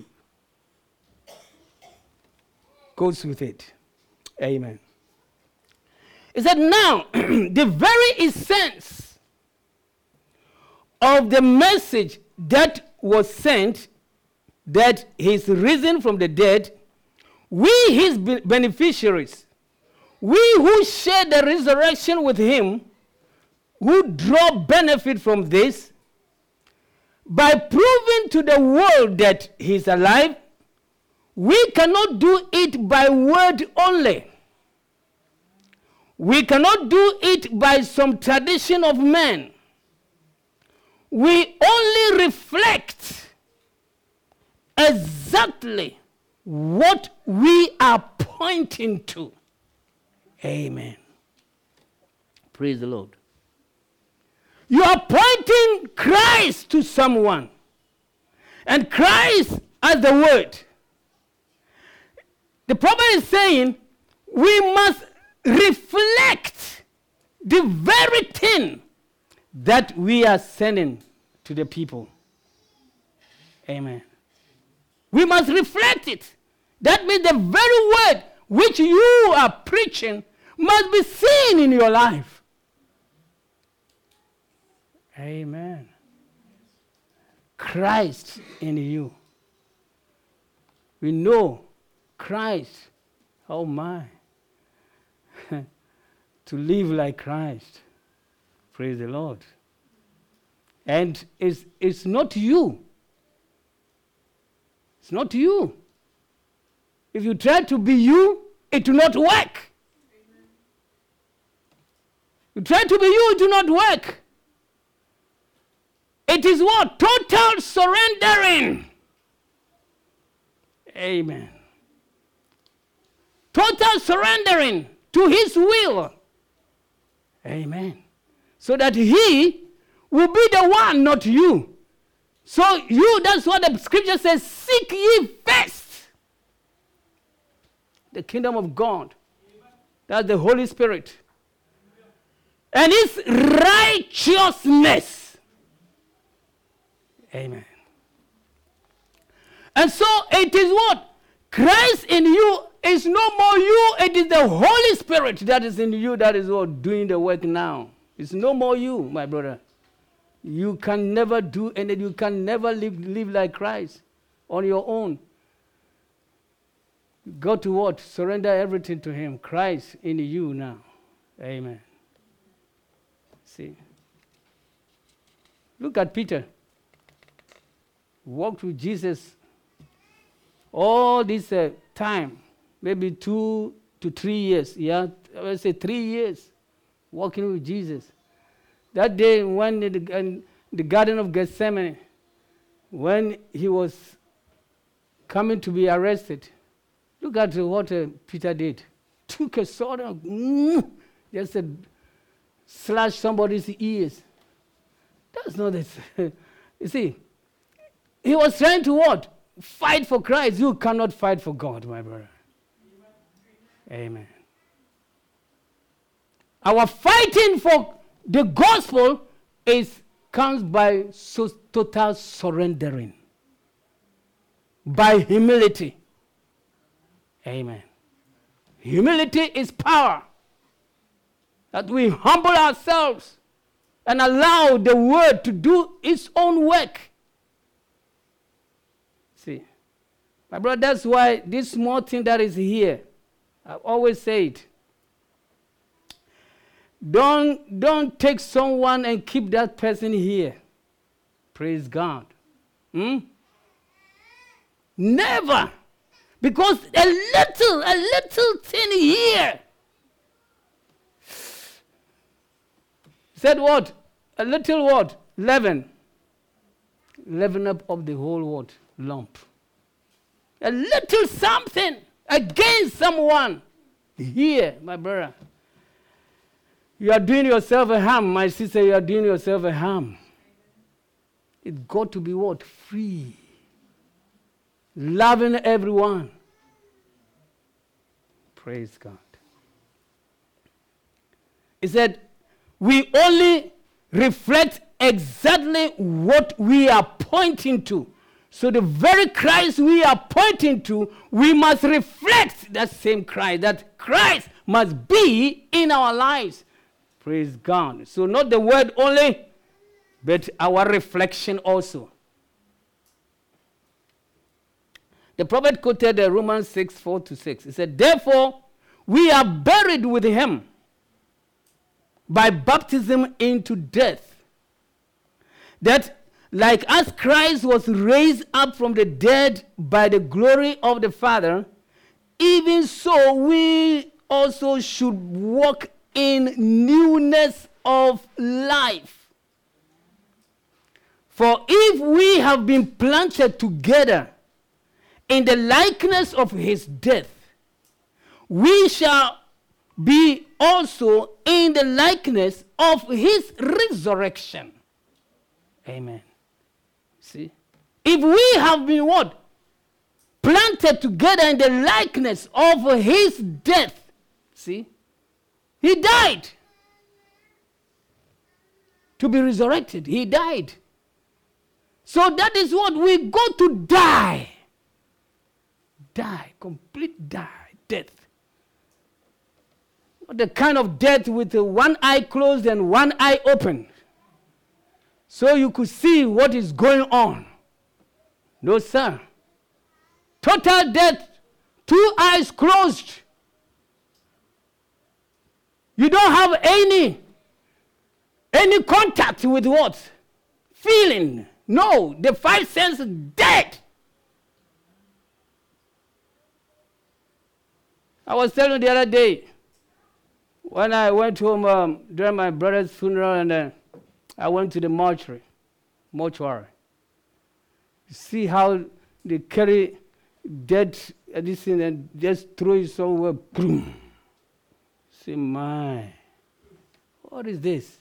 Speaker 4: with it. Amen. He said, now, the very essence of the message that was sent, that he's risen from the dead, we, his beneficiaries, we who share the resurrection with him, who draw benefit from this, by proving to the world that he's alive, we cannot do it by word only. We cannot do it by some tradition of men. We only reflect exactly what we are pointing to. Amen. Praise the Lord. You are pointing Christ to someone. And Christ as the word. The prophet is saying we must reflect the very thing that we are sending to the people. Amen. We must reflect it. That means the very word which you are preaching must be seen in your life. Amen. Christ in you. We know Christ. Oh my. To live like Christ. Praise the Lord. And it's not you. It's not you. If you try to be you, it will not work. You try to be you, it will not work. It is what? Total surrendering. Amen. Total surrendering to his will. Amen. So that he will be the one, not you. So you, that's what the scripture says, seek ye first the kingdom of God. That's the Holy Spirit. And his righteousness. Amen. And so it is what? Christ in you is no more you. It is the Holy Spirit that is in you that is what doing the work now. It's no more you, my brother. You can never do anything. You can never live like Christ on your own. You got to what? Surrender everything to him. Christ in you now. Amen. See. Look at Peter. Walked with Jesus all this time, maybe 2 to 3 years. Yeah, I would say 3 years walking with Jesus. That day when in the Garden of Gethsemane, when he was coming to be arrested, look at what Peter did. Took a sword and just slashed somebody's ears. That's not it. You see, he was trying to what? Fight for Christ. You cannot fight for God, my brother. Amen. Our fighting for the gospel comes by total surrendering. By humility. Amen. Humility is power. That we humble ourselves and allow the word to do its own work. See, my brother, that's why this small thing that is here, I always say it. Don't take someone and keep that person here. Praise God. Never. Because a little thing here. Said what? A little what? Leaven. leaven up of the whole what? Lump. A little something against someone. Here, my brother. You are doing yourself a harm. My sister, you are doing yourself a harm. It's got to be what? Free. Loving everyone. Praise God. He said, we only reflect exactly what we are pointing to. So the very Christ we are pointing to, we must reflect that same Christ. That Christ must be in our lives. Praise God. So not the word only, but our reflection also. The prophet quoted Romans 6:4-6. He said, therefore, we are buried with him by baptism into death, that like as Christ was raised up from the dead by the glory of the Father, even so we also should walk in newness of life. For if we have been planted together in the likeness of his death, we shall be also in the likeness of his resurrection. Amen. See? If we have been what? Planted together in the likeness of his death. See? He died. To be resurrected. He died. So that is what we go to die. Die. Complete die. Death. The kind of death with one eye closed and one eye open. So you could see what is going on. No, sir. Total death. 2 eyes closed. You don't have any contact with what? Feeling. No, the 5 senses dead. I was telling you the other day, when I went home during my brother's funeral, and I went to the mortuary. You see how they carry dead this thing and just throw it somewhere. Boom. Say, my, what is this?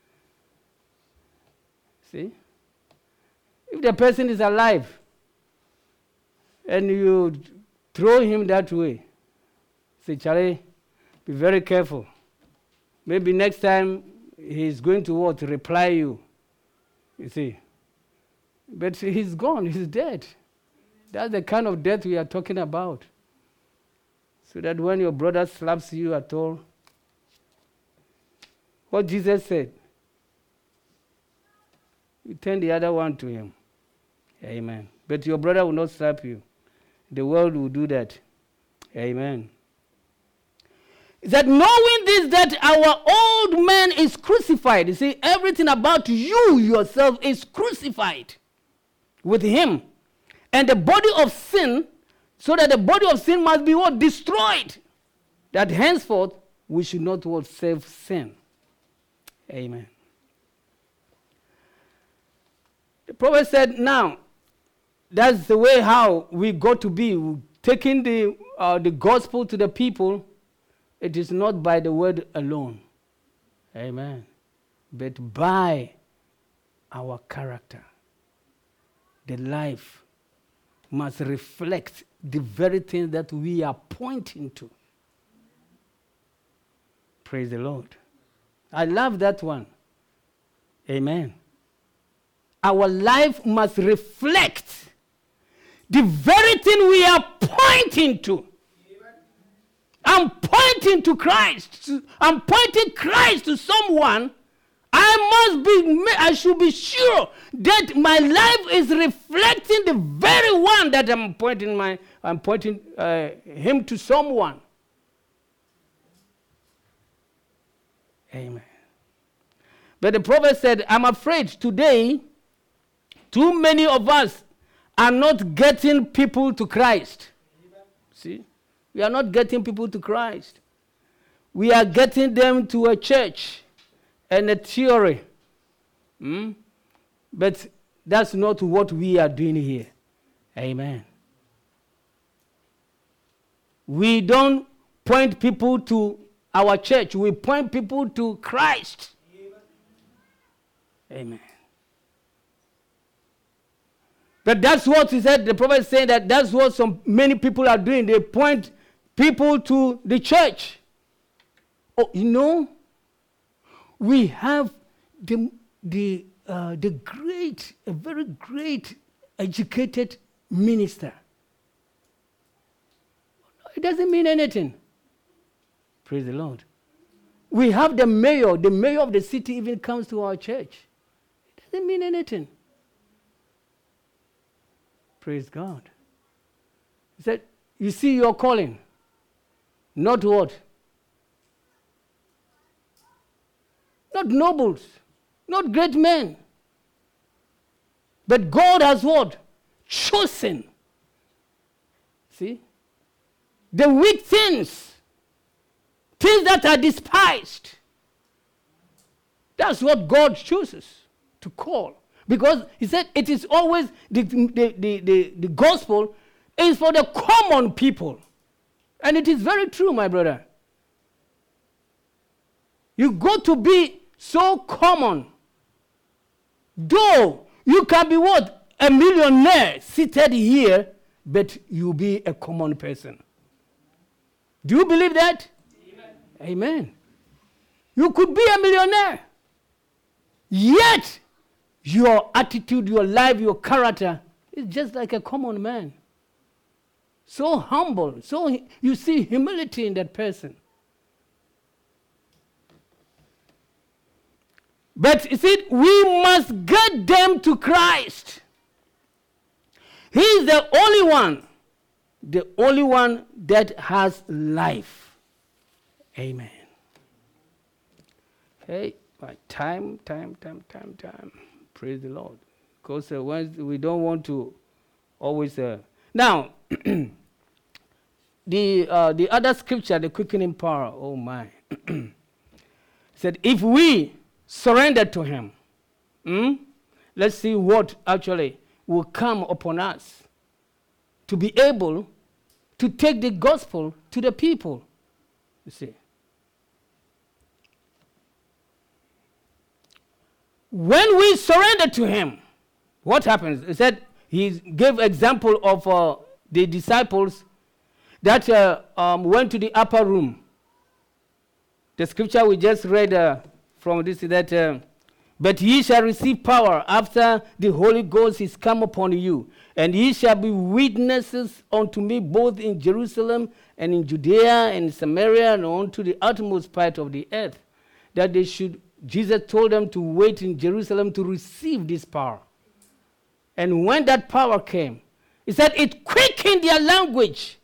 Speaker 4: See? If the person is alive and you throw him that way, say, Charlie, be very careful. Maybe next time he's going to what? Reply you. You see. But he's gone. He's dead. That's the kind of death we are talking about. So that when your brother slaps you at all, what Jesus said, you turn the other one to him. Amen. But your brother will not slap you. The world will do that. Amen. That knowing this, that our old man is crucified. You see, everything about you yourself is crucified with him. And the body of sin, so that the body of sin must be what? Destroyed. That henceforth we should not what? Serve sin. Amen. The prophet said, now, that's the way how we got to be. Taking the gospel to the people. It is not by the word alone. Amen. But by our character. The life must reflect the very thing that we are pointing to. Praise the Lord. I love that one. Amen. Our life must reflect the very thing we are pointing to. I'm pointing to Christ. I'm pointing Christ to someone. I should be sure that my life is reflecting the very one that I'm pointing him to someone. Amen. But the prophet said, I'm afraid today, too many of us are not getting people to Christ. See? We are not getting people to Christ. We are getting them to a church and a theory. But That's not what we are doing here. Amen. We don't point people to our church. We point people to Christ. Amen. But that's what he said. The prophet said that that's what many people are doing. They point people to the church. Oh, you know, we have a very great educated minister. It doesn't mean anything. Praise the Lord. We have the mayor of the city even comes to our church. It doesn't mean anything. Praise God. He said, you see your calling. Not what? Not nobles. Not great men. But God has what? Chosen. See? The weak things that are despised. That's what God chooses to call. Because he said it is always, the gospel is for the common people. And it is very true, my brother. You got to be so common. Though you can be what? A millionaire seated here, but you'll be a common person. Do you believe that? Amen. Amen. You could be a millionaire. Yet, your attitude, your life, your character is just like a common man. So humble. So you see humility in that person. But you see, we must get them to Christ. He is the only one that has life. Amen. Okay, time. Praise the Lord. Because we don't want to always... Now, the other scripture, the quickening power, oh my, said, if we surrender to him, let's see what actually will come upon us to be able to take the gospel to the people. You see. When we surrender to him, what happens? He said, he gave example of the disciples that went to the upper room. The scripture we just read from this is that, but ye shall receive power after the Holy Ghost is come upon you, and ye shall be witnesses unto me both in Jerusalem and in Judea and Samaria and unto the uttermost part of the earth. That they should, Jesus told them to wait in Jerusalem to receive this power. And when that power came, he said it quickened their language.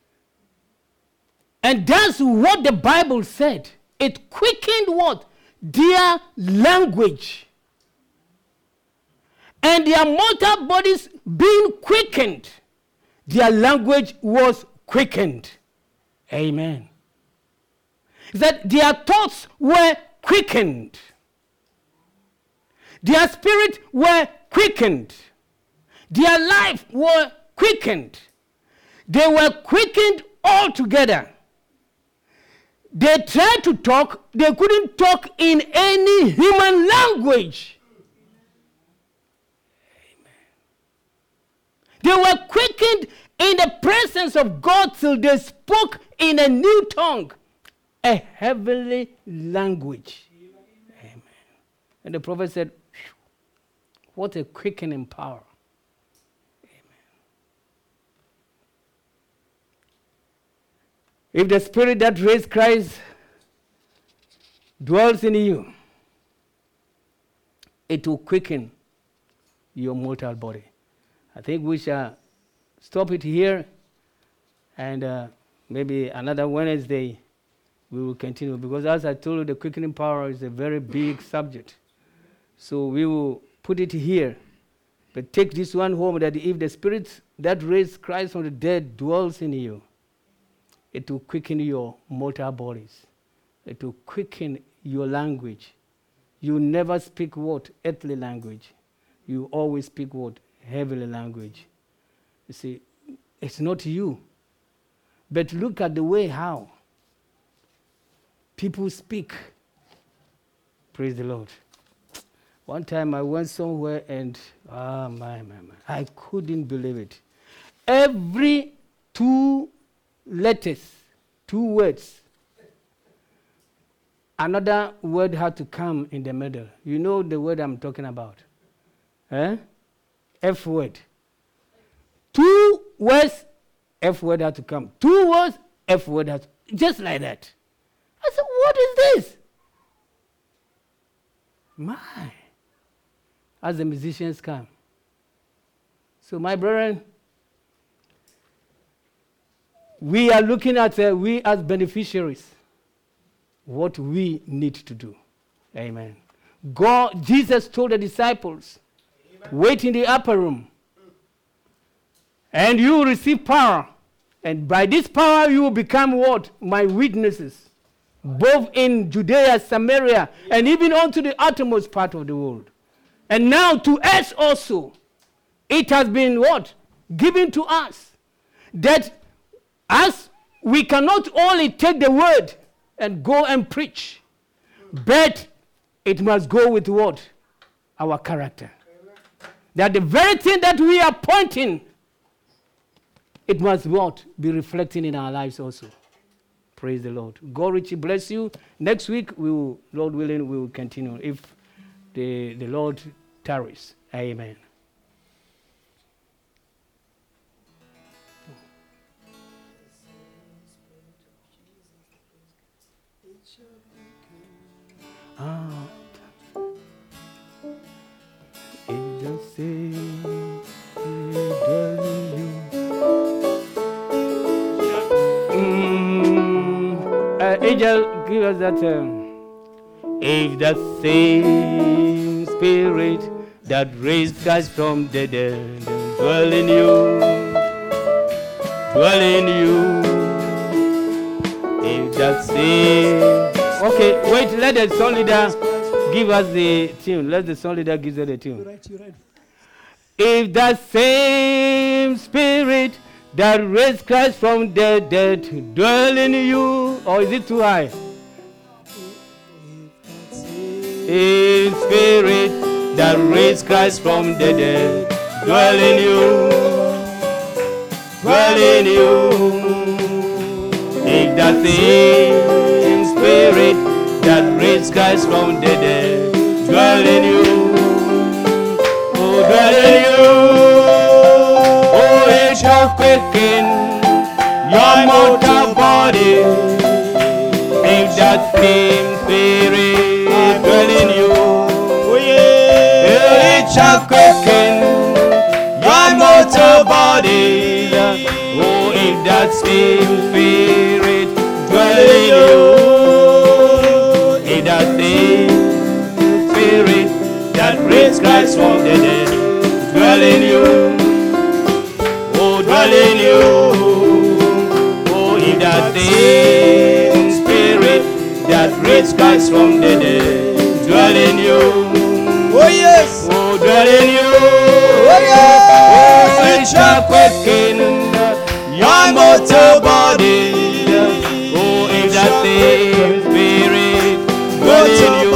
Speaker 4: And that's what the Bible said. It quickened what? Their language. And their mortal bodies being quickened, their language was quickened. Amen. That their thoughts were quickened. Their spirit were quickened. Their life were quickened. They were quickened all together. They tried to talk, they couldn't talk in any human language. Amen. They were quickened in the presence of God till they spoke in a new tongue, a heavenly language. Amen. And the prophet said, what a quickening power. If the spirit that raised Christ dwells in you, it will quicken your mortal body. I think we shall stop it here, and maybe another Wednesday we will continue, because as I told you, the quickening power is a very big subject. So we will put it here, but take this one home, that if the spirit that raised Christ from the dead dwells in you, it will quicken your mortal bodies. It will quicken your language. You never speak what? Earthly language. you always speak what? Heavenly language. You see, it's not you. But look at the way how people speak. Praise the Lord. One time I went somewhere and, I couldn't believe it. Every 2 letters, 2 words, another word had to come in the middle. You know the word I'm talking about? F word. 2 words, F word had to come. 2 words, F word had to, just like that. I said, what is this? My. As the musicians come. So my brethren, we are looking at, we as beneficiaries, what we need to do. Amen. Jesus told the disciples, wait in the upper room, and you will receive power. And by this power you will become what? My witnesses, both in Judea, Samaria, and even unto the uttermost part of the world. And now to us also, it has been what? Given to us. That as we cannot only take the word and go and preach, but it must go with what? Our character. That the very thing that we are pointing, it must what? Be reflecting in our lives also. Praise the Lord. God richly bless you. Next week, we will, Lord willing, we will continue. If the Lord tarries. Amen. Angel, give us that. If the same Spirit that raised Christ from the dead dwell in you, if the same. Okay, wait, let the song leader give us the tune. Let the song leader give us the tune.
Speaker 1: You're right.
Speaker 4: If the same Spirit that raised Christ from the dead dwell in you, or is it too high? In Spirit that raised Christ from the dead dwell in you, if the same Spirit that raised Christ from the dead dwell in you, dwell in you, it shall quicken your mortal body, if that same Spirit dwell in you, it shall quicken your mortal body, if that same Spirit dwell in you, if that same Spirit that raised Christ from the dead dwell in you, dwell in you, if that same Spirit that raised Christ from the dead dwell in you, dwell in you, it shall quicken your mortal body, if that same Spirit dwell in you,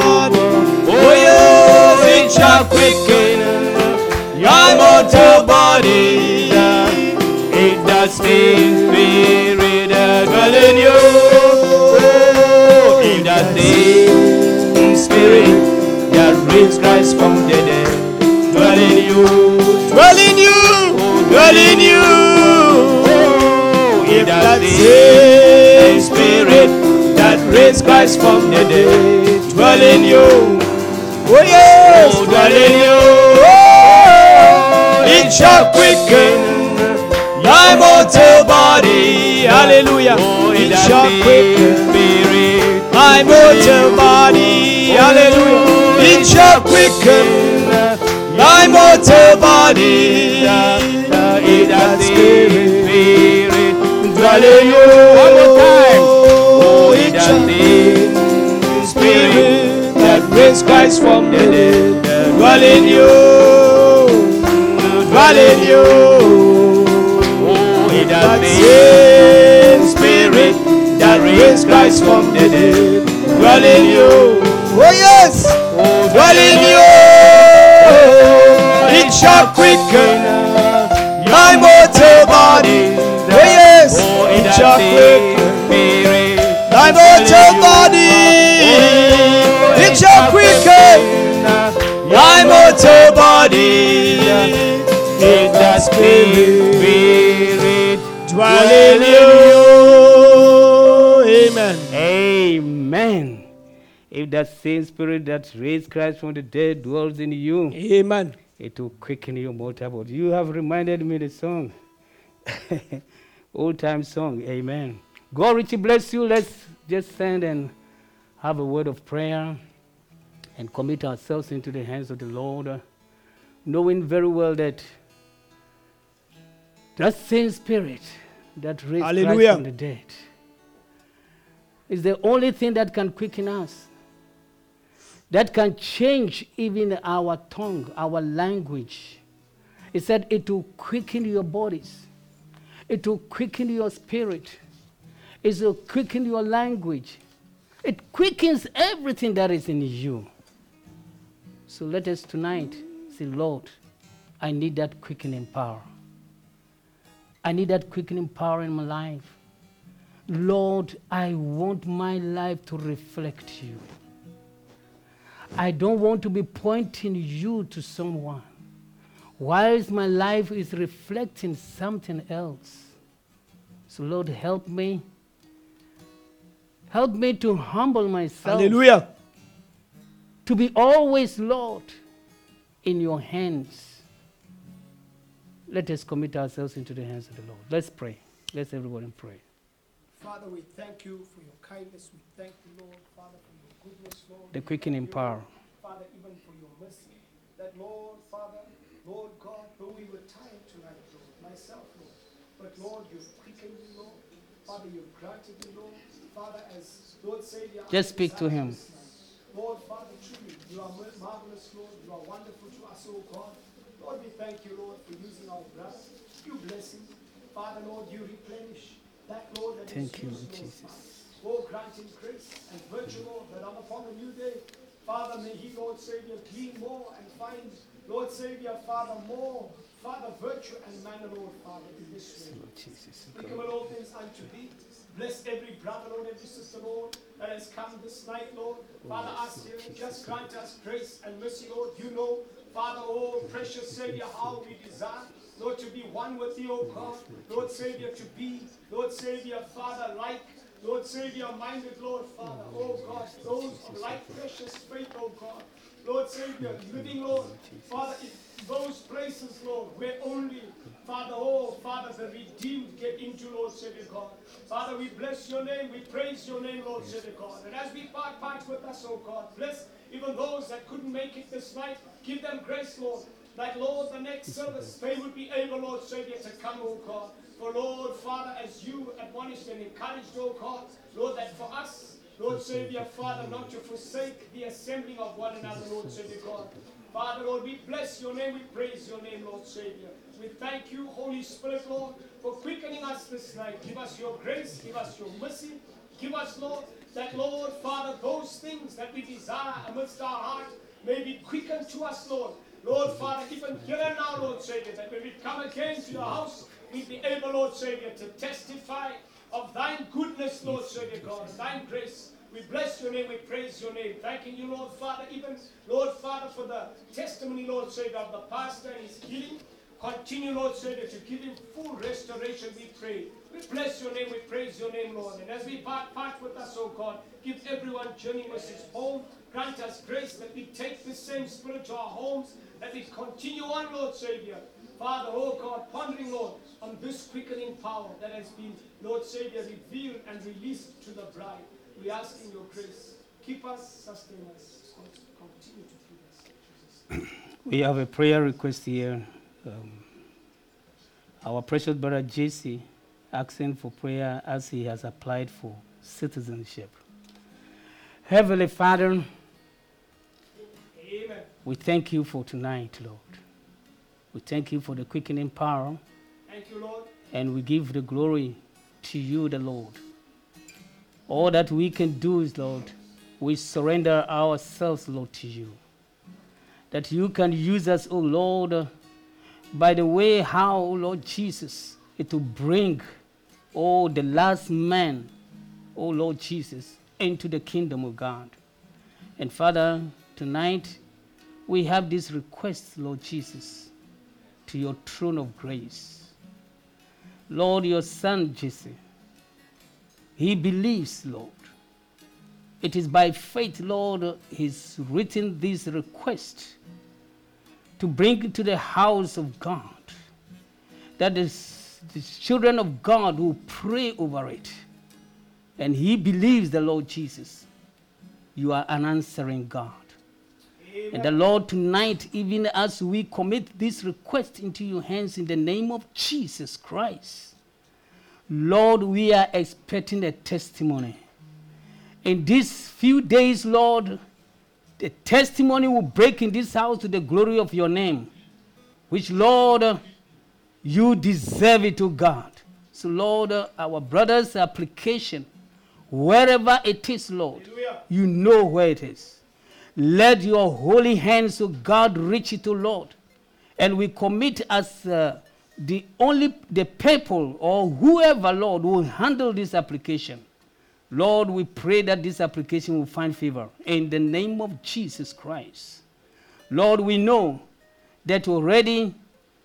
Speaker 4: it shall quicken your mortal body, if that same Spirit dwell in you, if that same Spirit that raised Christ from the dead dwell in you, if that same Spirit that raised Christ from the dead dwell in you, dwell in you, it shall quicken your mortal body, hallelujah, it shall quicken my mortal body, hallelujah, it shall quicken my mortal body, if that Spirit dwell in you, one more time, if that Spirit that raised Christ from the dead dwell in you,
Speaker 5: in you. Oh, in that same Spirit that raised Christ from the dead, dwell in you.
Speaker 1: Oh yes.
Speaker 5: Oh, dwell in you. It shall quicken my mortal body.
Speaker 1: Oh yes.
Speaker 5: Oh, it shall quicken thy mortal body. It shall quicken thy mortal body. In the Spirit dwell in you. Amen.
Speaker 4: Amen. If that same Spirit that raised Christ from the dead dwells in you,
Speaker 5: Amen.
Speaker 4: it will quicken your mortal body. You have reminded me the song. Old time song. Amen. God richly bless you. Let's just stand and have a word of prayer and commit ourselves into the hands of the Lord, knowing very well that that same Spirit that raised
Speaker 5: Hallelujah.
Speaker 4: Christ from the dead is the only thing that can quicken us, that can change even our tongue, our language. He said it will quicken your bodies. It will quicken your spirit. It will quicken your language. It quickens everything that is in you. So let us tonight say, Lord, I need that quickening power. I need that quickening power in my life. Lord, I want my life to reflect you. I don't want to be pointing you to someone, whilst my life is reflecting something else. So Lord, help me. Help me to humble myself.
Speaker 5: Hallelujah.
Speaker 4: To be always, Lord, in your hands. Let us commit ourselves into the hands of the Lord. Let's pray. Let's everyone pray.
Speaker 1: Father, we thank you for your kindness. We thank you, Lord, Father, for your goodness, Lord.
Speaker 4: The quickening power.
Speaker 1: Father, even for your mercy. That, Lord, Father, Lord God, though we were tired tonight, Lord, myself, Lord, but Lord, you've quickened me, Lord. Father, you've granted me, Lord. Father, as Lord Savior,
Speaker 4: Just speak to him.
Speaker 1: Lord, Father, truly, you are marvelous, Lord. You are wonderful to us, oh God. Lord, we thank you, Lord, for using our brother. You bless him. Father, Lord, you replenish that, Lord, that
Speaker 4: Thank you,
Speaker 1: used,
Speaker 4: Jesus.
Speaker 1: Lord, oh, grant him grace and virtue, Lord, that I'm upon a new day. Father, may he, Lord Savior, glean more and find, Lord Savior, Father, more, Father, virtue and manner, Lord, Father, in this way. We commit all things unto thee. Bless every brother, Lord, every sister, Lord, that has come this night, Lord. Father, us here, just grant us grace and mercy, Lord. You know, Father, oh, precious Savior, how we desire, Lord, to be one with you, oh God. Lord Savior, to be, Lord Savior, Father, like, Lord Savior, minded, Lord, Father, oh God, those of like precious faith, oh God. Lord Savior, living, Lord, Father, in those places, Lord, where only, Father, oh, Father, the redeemed get into, Lord Savior God. Father, we bless your name, we praise your name, Lord Savior God. And as we part with us, oh God, bless even those that couldn't make it this night. Give them grace, Lord, that, Lord, the next service, they would be able, Lord Savior, to come, oh God. For, Lord, Father, as you admonished and encouraged, oh God, Lord, that for us, Lord Savior, Father, not to forsake the assembling of one another, Lord Savior God. Father, Lord, we bless your name, we praise your name, Lord Savior. We thank you, Holy Spirit, Lord, for quickening us this night. Give us your grace, give us your mercy. Give us, Lord, that, Lord, Father, those things that we desire amidst our heart may be quickened to us, Lord. Lord, Father, even here and now, Lord Savior, that when we come again to your house, we be able, Lord Savior, to testify of thine goodness, Lord Savior God, and thine grace. We bless your name, we praise your name. Thanking you, Lord Father, even, Lord Father, for the testimony, Lord Savior, of the pastor and his healing. Continue, Lord Savior, to give him full restoration, we pray. We bless your name, we praise your name, Lord. And as we part with us, oh God, give everyone journeying us his home. Grant us grace that we take this same spirit to our homes, that we continue on, Lord Savior. Father, oh God, pondering, Lord, on this quickening power that has been, Lord Savior, revealed and released to the bride. We ask in your grace, keep us, sustain us, continue to feed us.
Speaker 4: We have a prayer request here. Our precious brother JC asking for prayer as he has applied for citizenship. Heavenly Father,
Speaker 1: Amen.
Speaker 4: we thank you for tonight, Lord. We thank you for the quickening power.
Speaker 1: Thank you, Lord.
Speaker 4: And we give the glory to you, the Lord. All that we can do is, Lord, we surrender ourselves, Lord, to you. That you can use us, O Lord, by the way how, O Lord Jesus, it will bring, the last man, O Lord Jesus, into the kingdom of God. And Father, tonight we have this request, Lord Jesus, to your throne of grace. Lord, your son, Jesse, he believes, Lord. It is by faith, Lord, he's written this request to bring it to the house of God, that the children of God will pray over it. And he believes the Lord Jesus, you are an answering God. Amen. And the Lord, tonight, even as we commit this request into your hands in the name of Jesus Christ, Lord, we are expecting a testimony. In these few days, Lord, the testimony will break in this house to the glory of your name, which, Lord, you deserve it, to God. So, Lord, our brother's application, wherever it is, Lord, you know where it is. Let your holy hands, O God, reach it, O Lord. And we commit as the people or whoever, Lord, will handle this application. Lord, we pray that this application will find favor in the name of Jesus Christ. Lord, we know that already,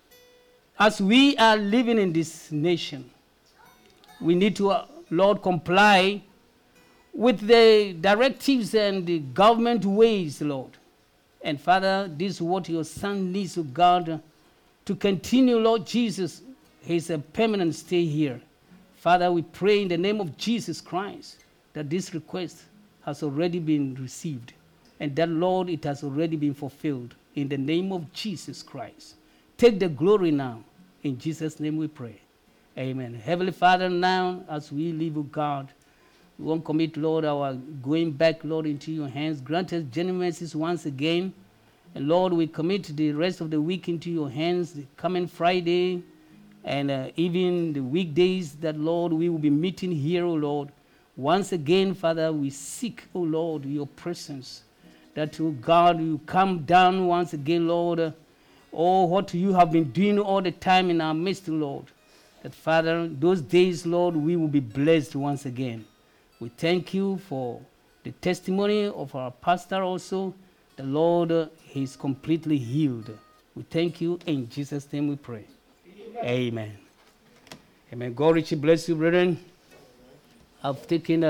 Speaker 4: as we are living in this nation, we need to, Lord, comply with the directives and the government ways, Lord. And Father, this is what your son needs, to God, to continue, Lord Jesus, his permanent stay here. Father, we pray in the name of Jesus Christ that this request has already been received, and that, Lord, it has already been fulfilled in the name of Jesus Christ. Take the glory now. In Jesus' name we pray. Amen. Heavenly Father, now as we live with God, we won't commit, Lord, our going back, Lord, into your hands. Grant us genuine mercies once again. And Lord, we commit the rest of the week into your hands, the coming Friday, and even the weekdays that, Lord, we will be meeting here, O Lord. Once again, Father, we seek, O Lord, your presence. That, O God, you come down once again, Lord. What you have been doing all the time in our midst, Lord. That, Father, those days, Lord, we will be blessed once again. We thank you for the testimony of our pastor also. The Lord is completely healed. We thank you. In Jesus' name we pray. Amen. Amen. God richly bless you, brethren. I've taken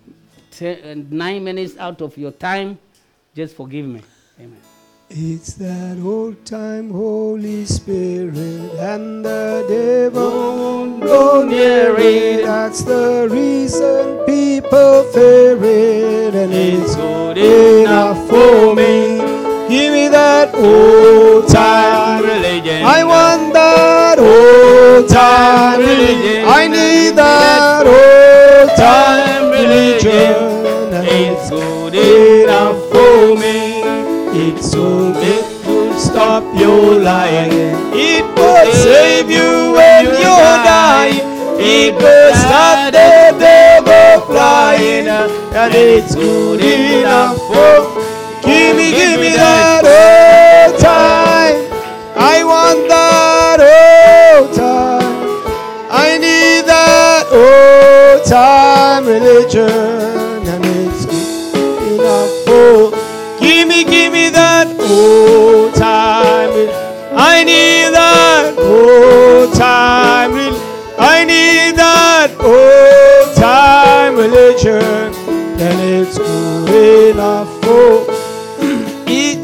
Speaker 4: 9 minutes out of your time. Just forgive me. Amen.
Speaker 1: It's that old time Holy Spirit, and the devil won't go near it. That's the reason people fear it, and it's good enough for me. Give me that old time religion. I want that old time religion. I need that old time religion. It's good enough for me. It's so good to stop your lying. It will save you when you're dying. It will stop the devil flying. And it's good enough for. Give me that old time. I want that old time. I need that old time religion. And it's good enough for. Give me that old time. I need that old time. I need that old time religion. And it's good enough.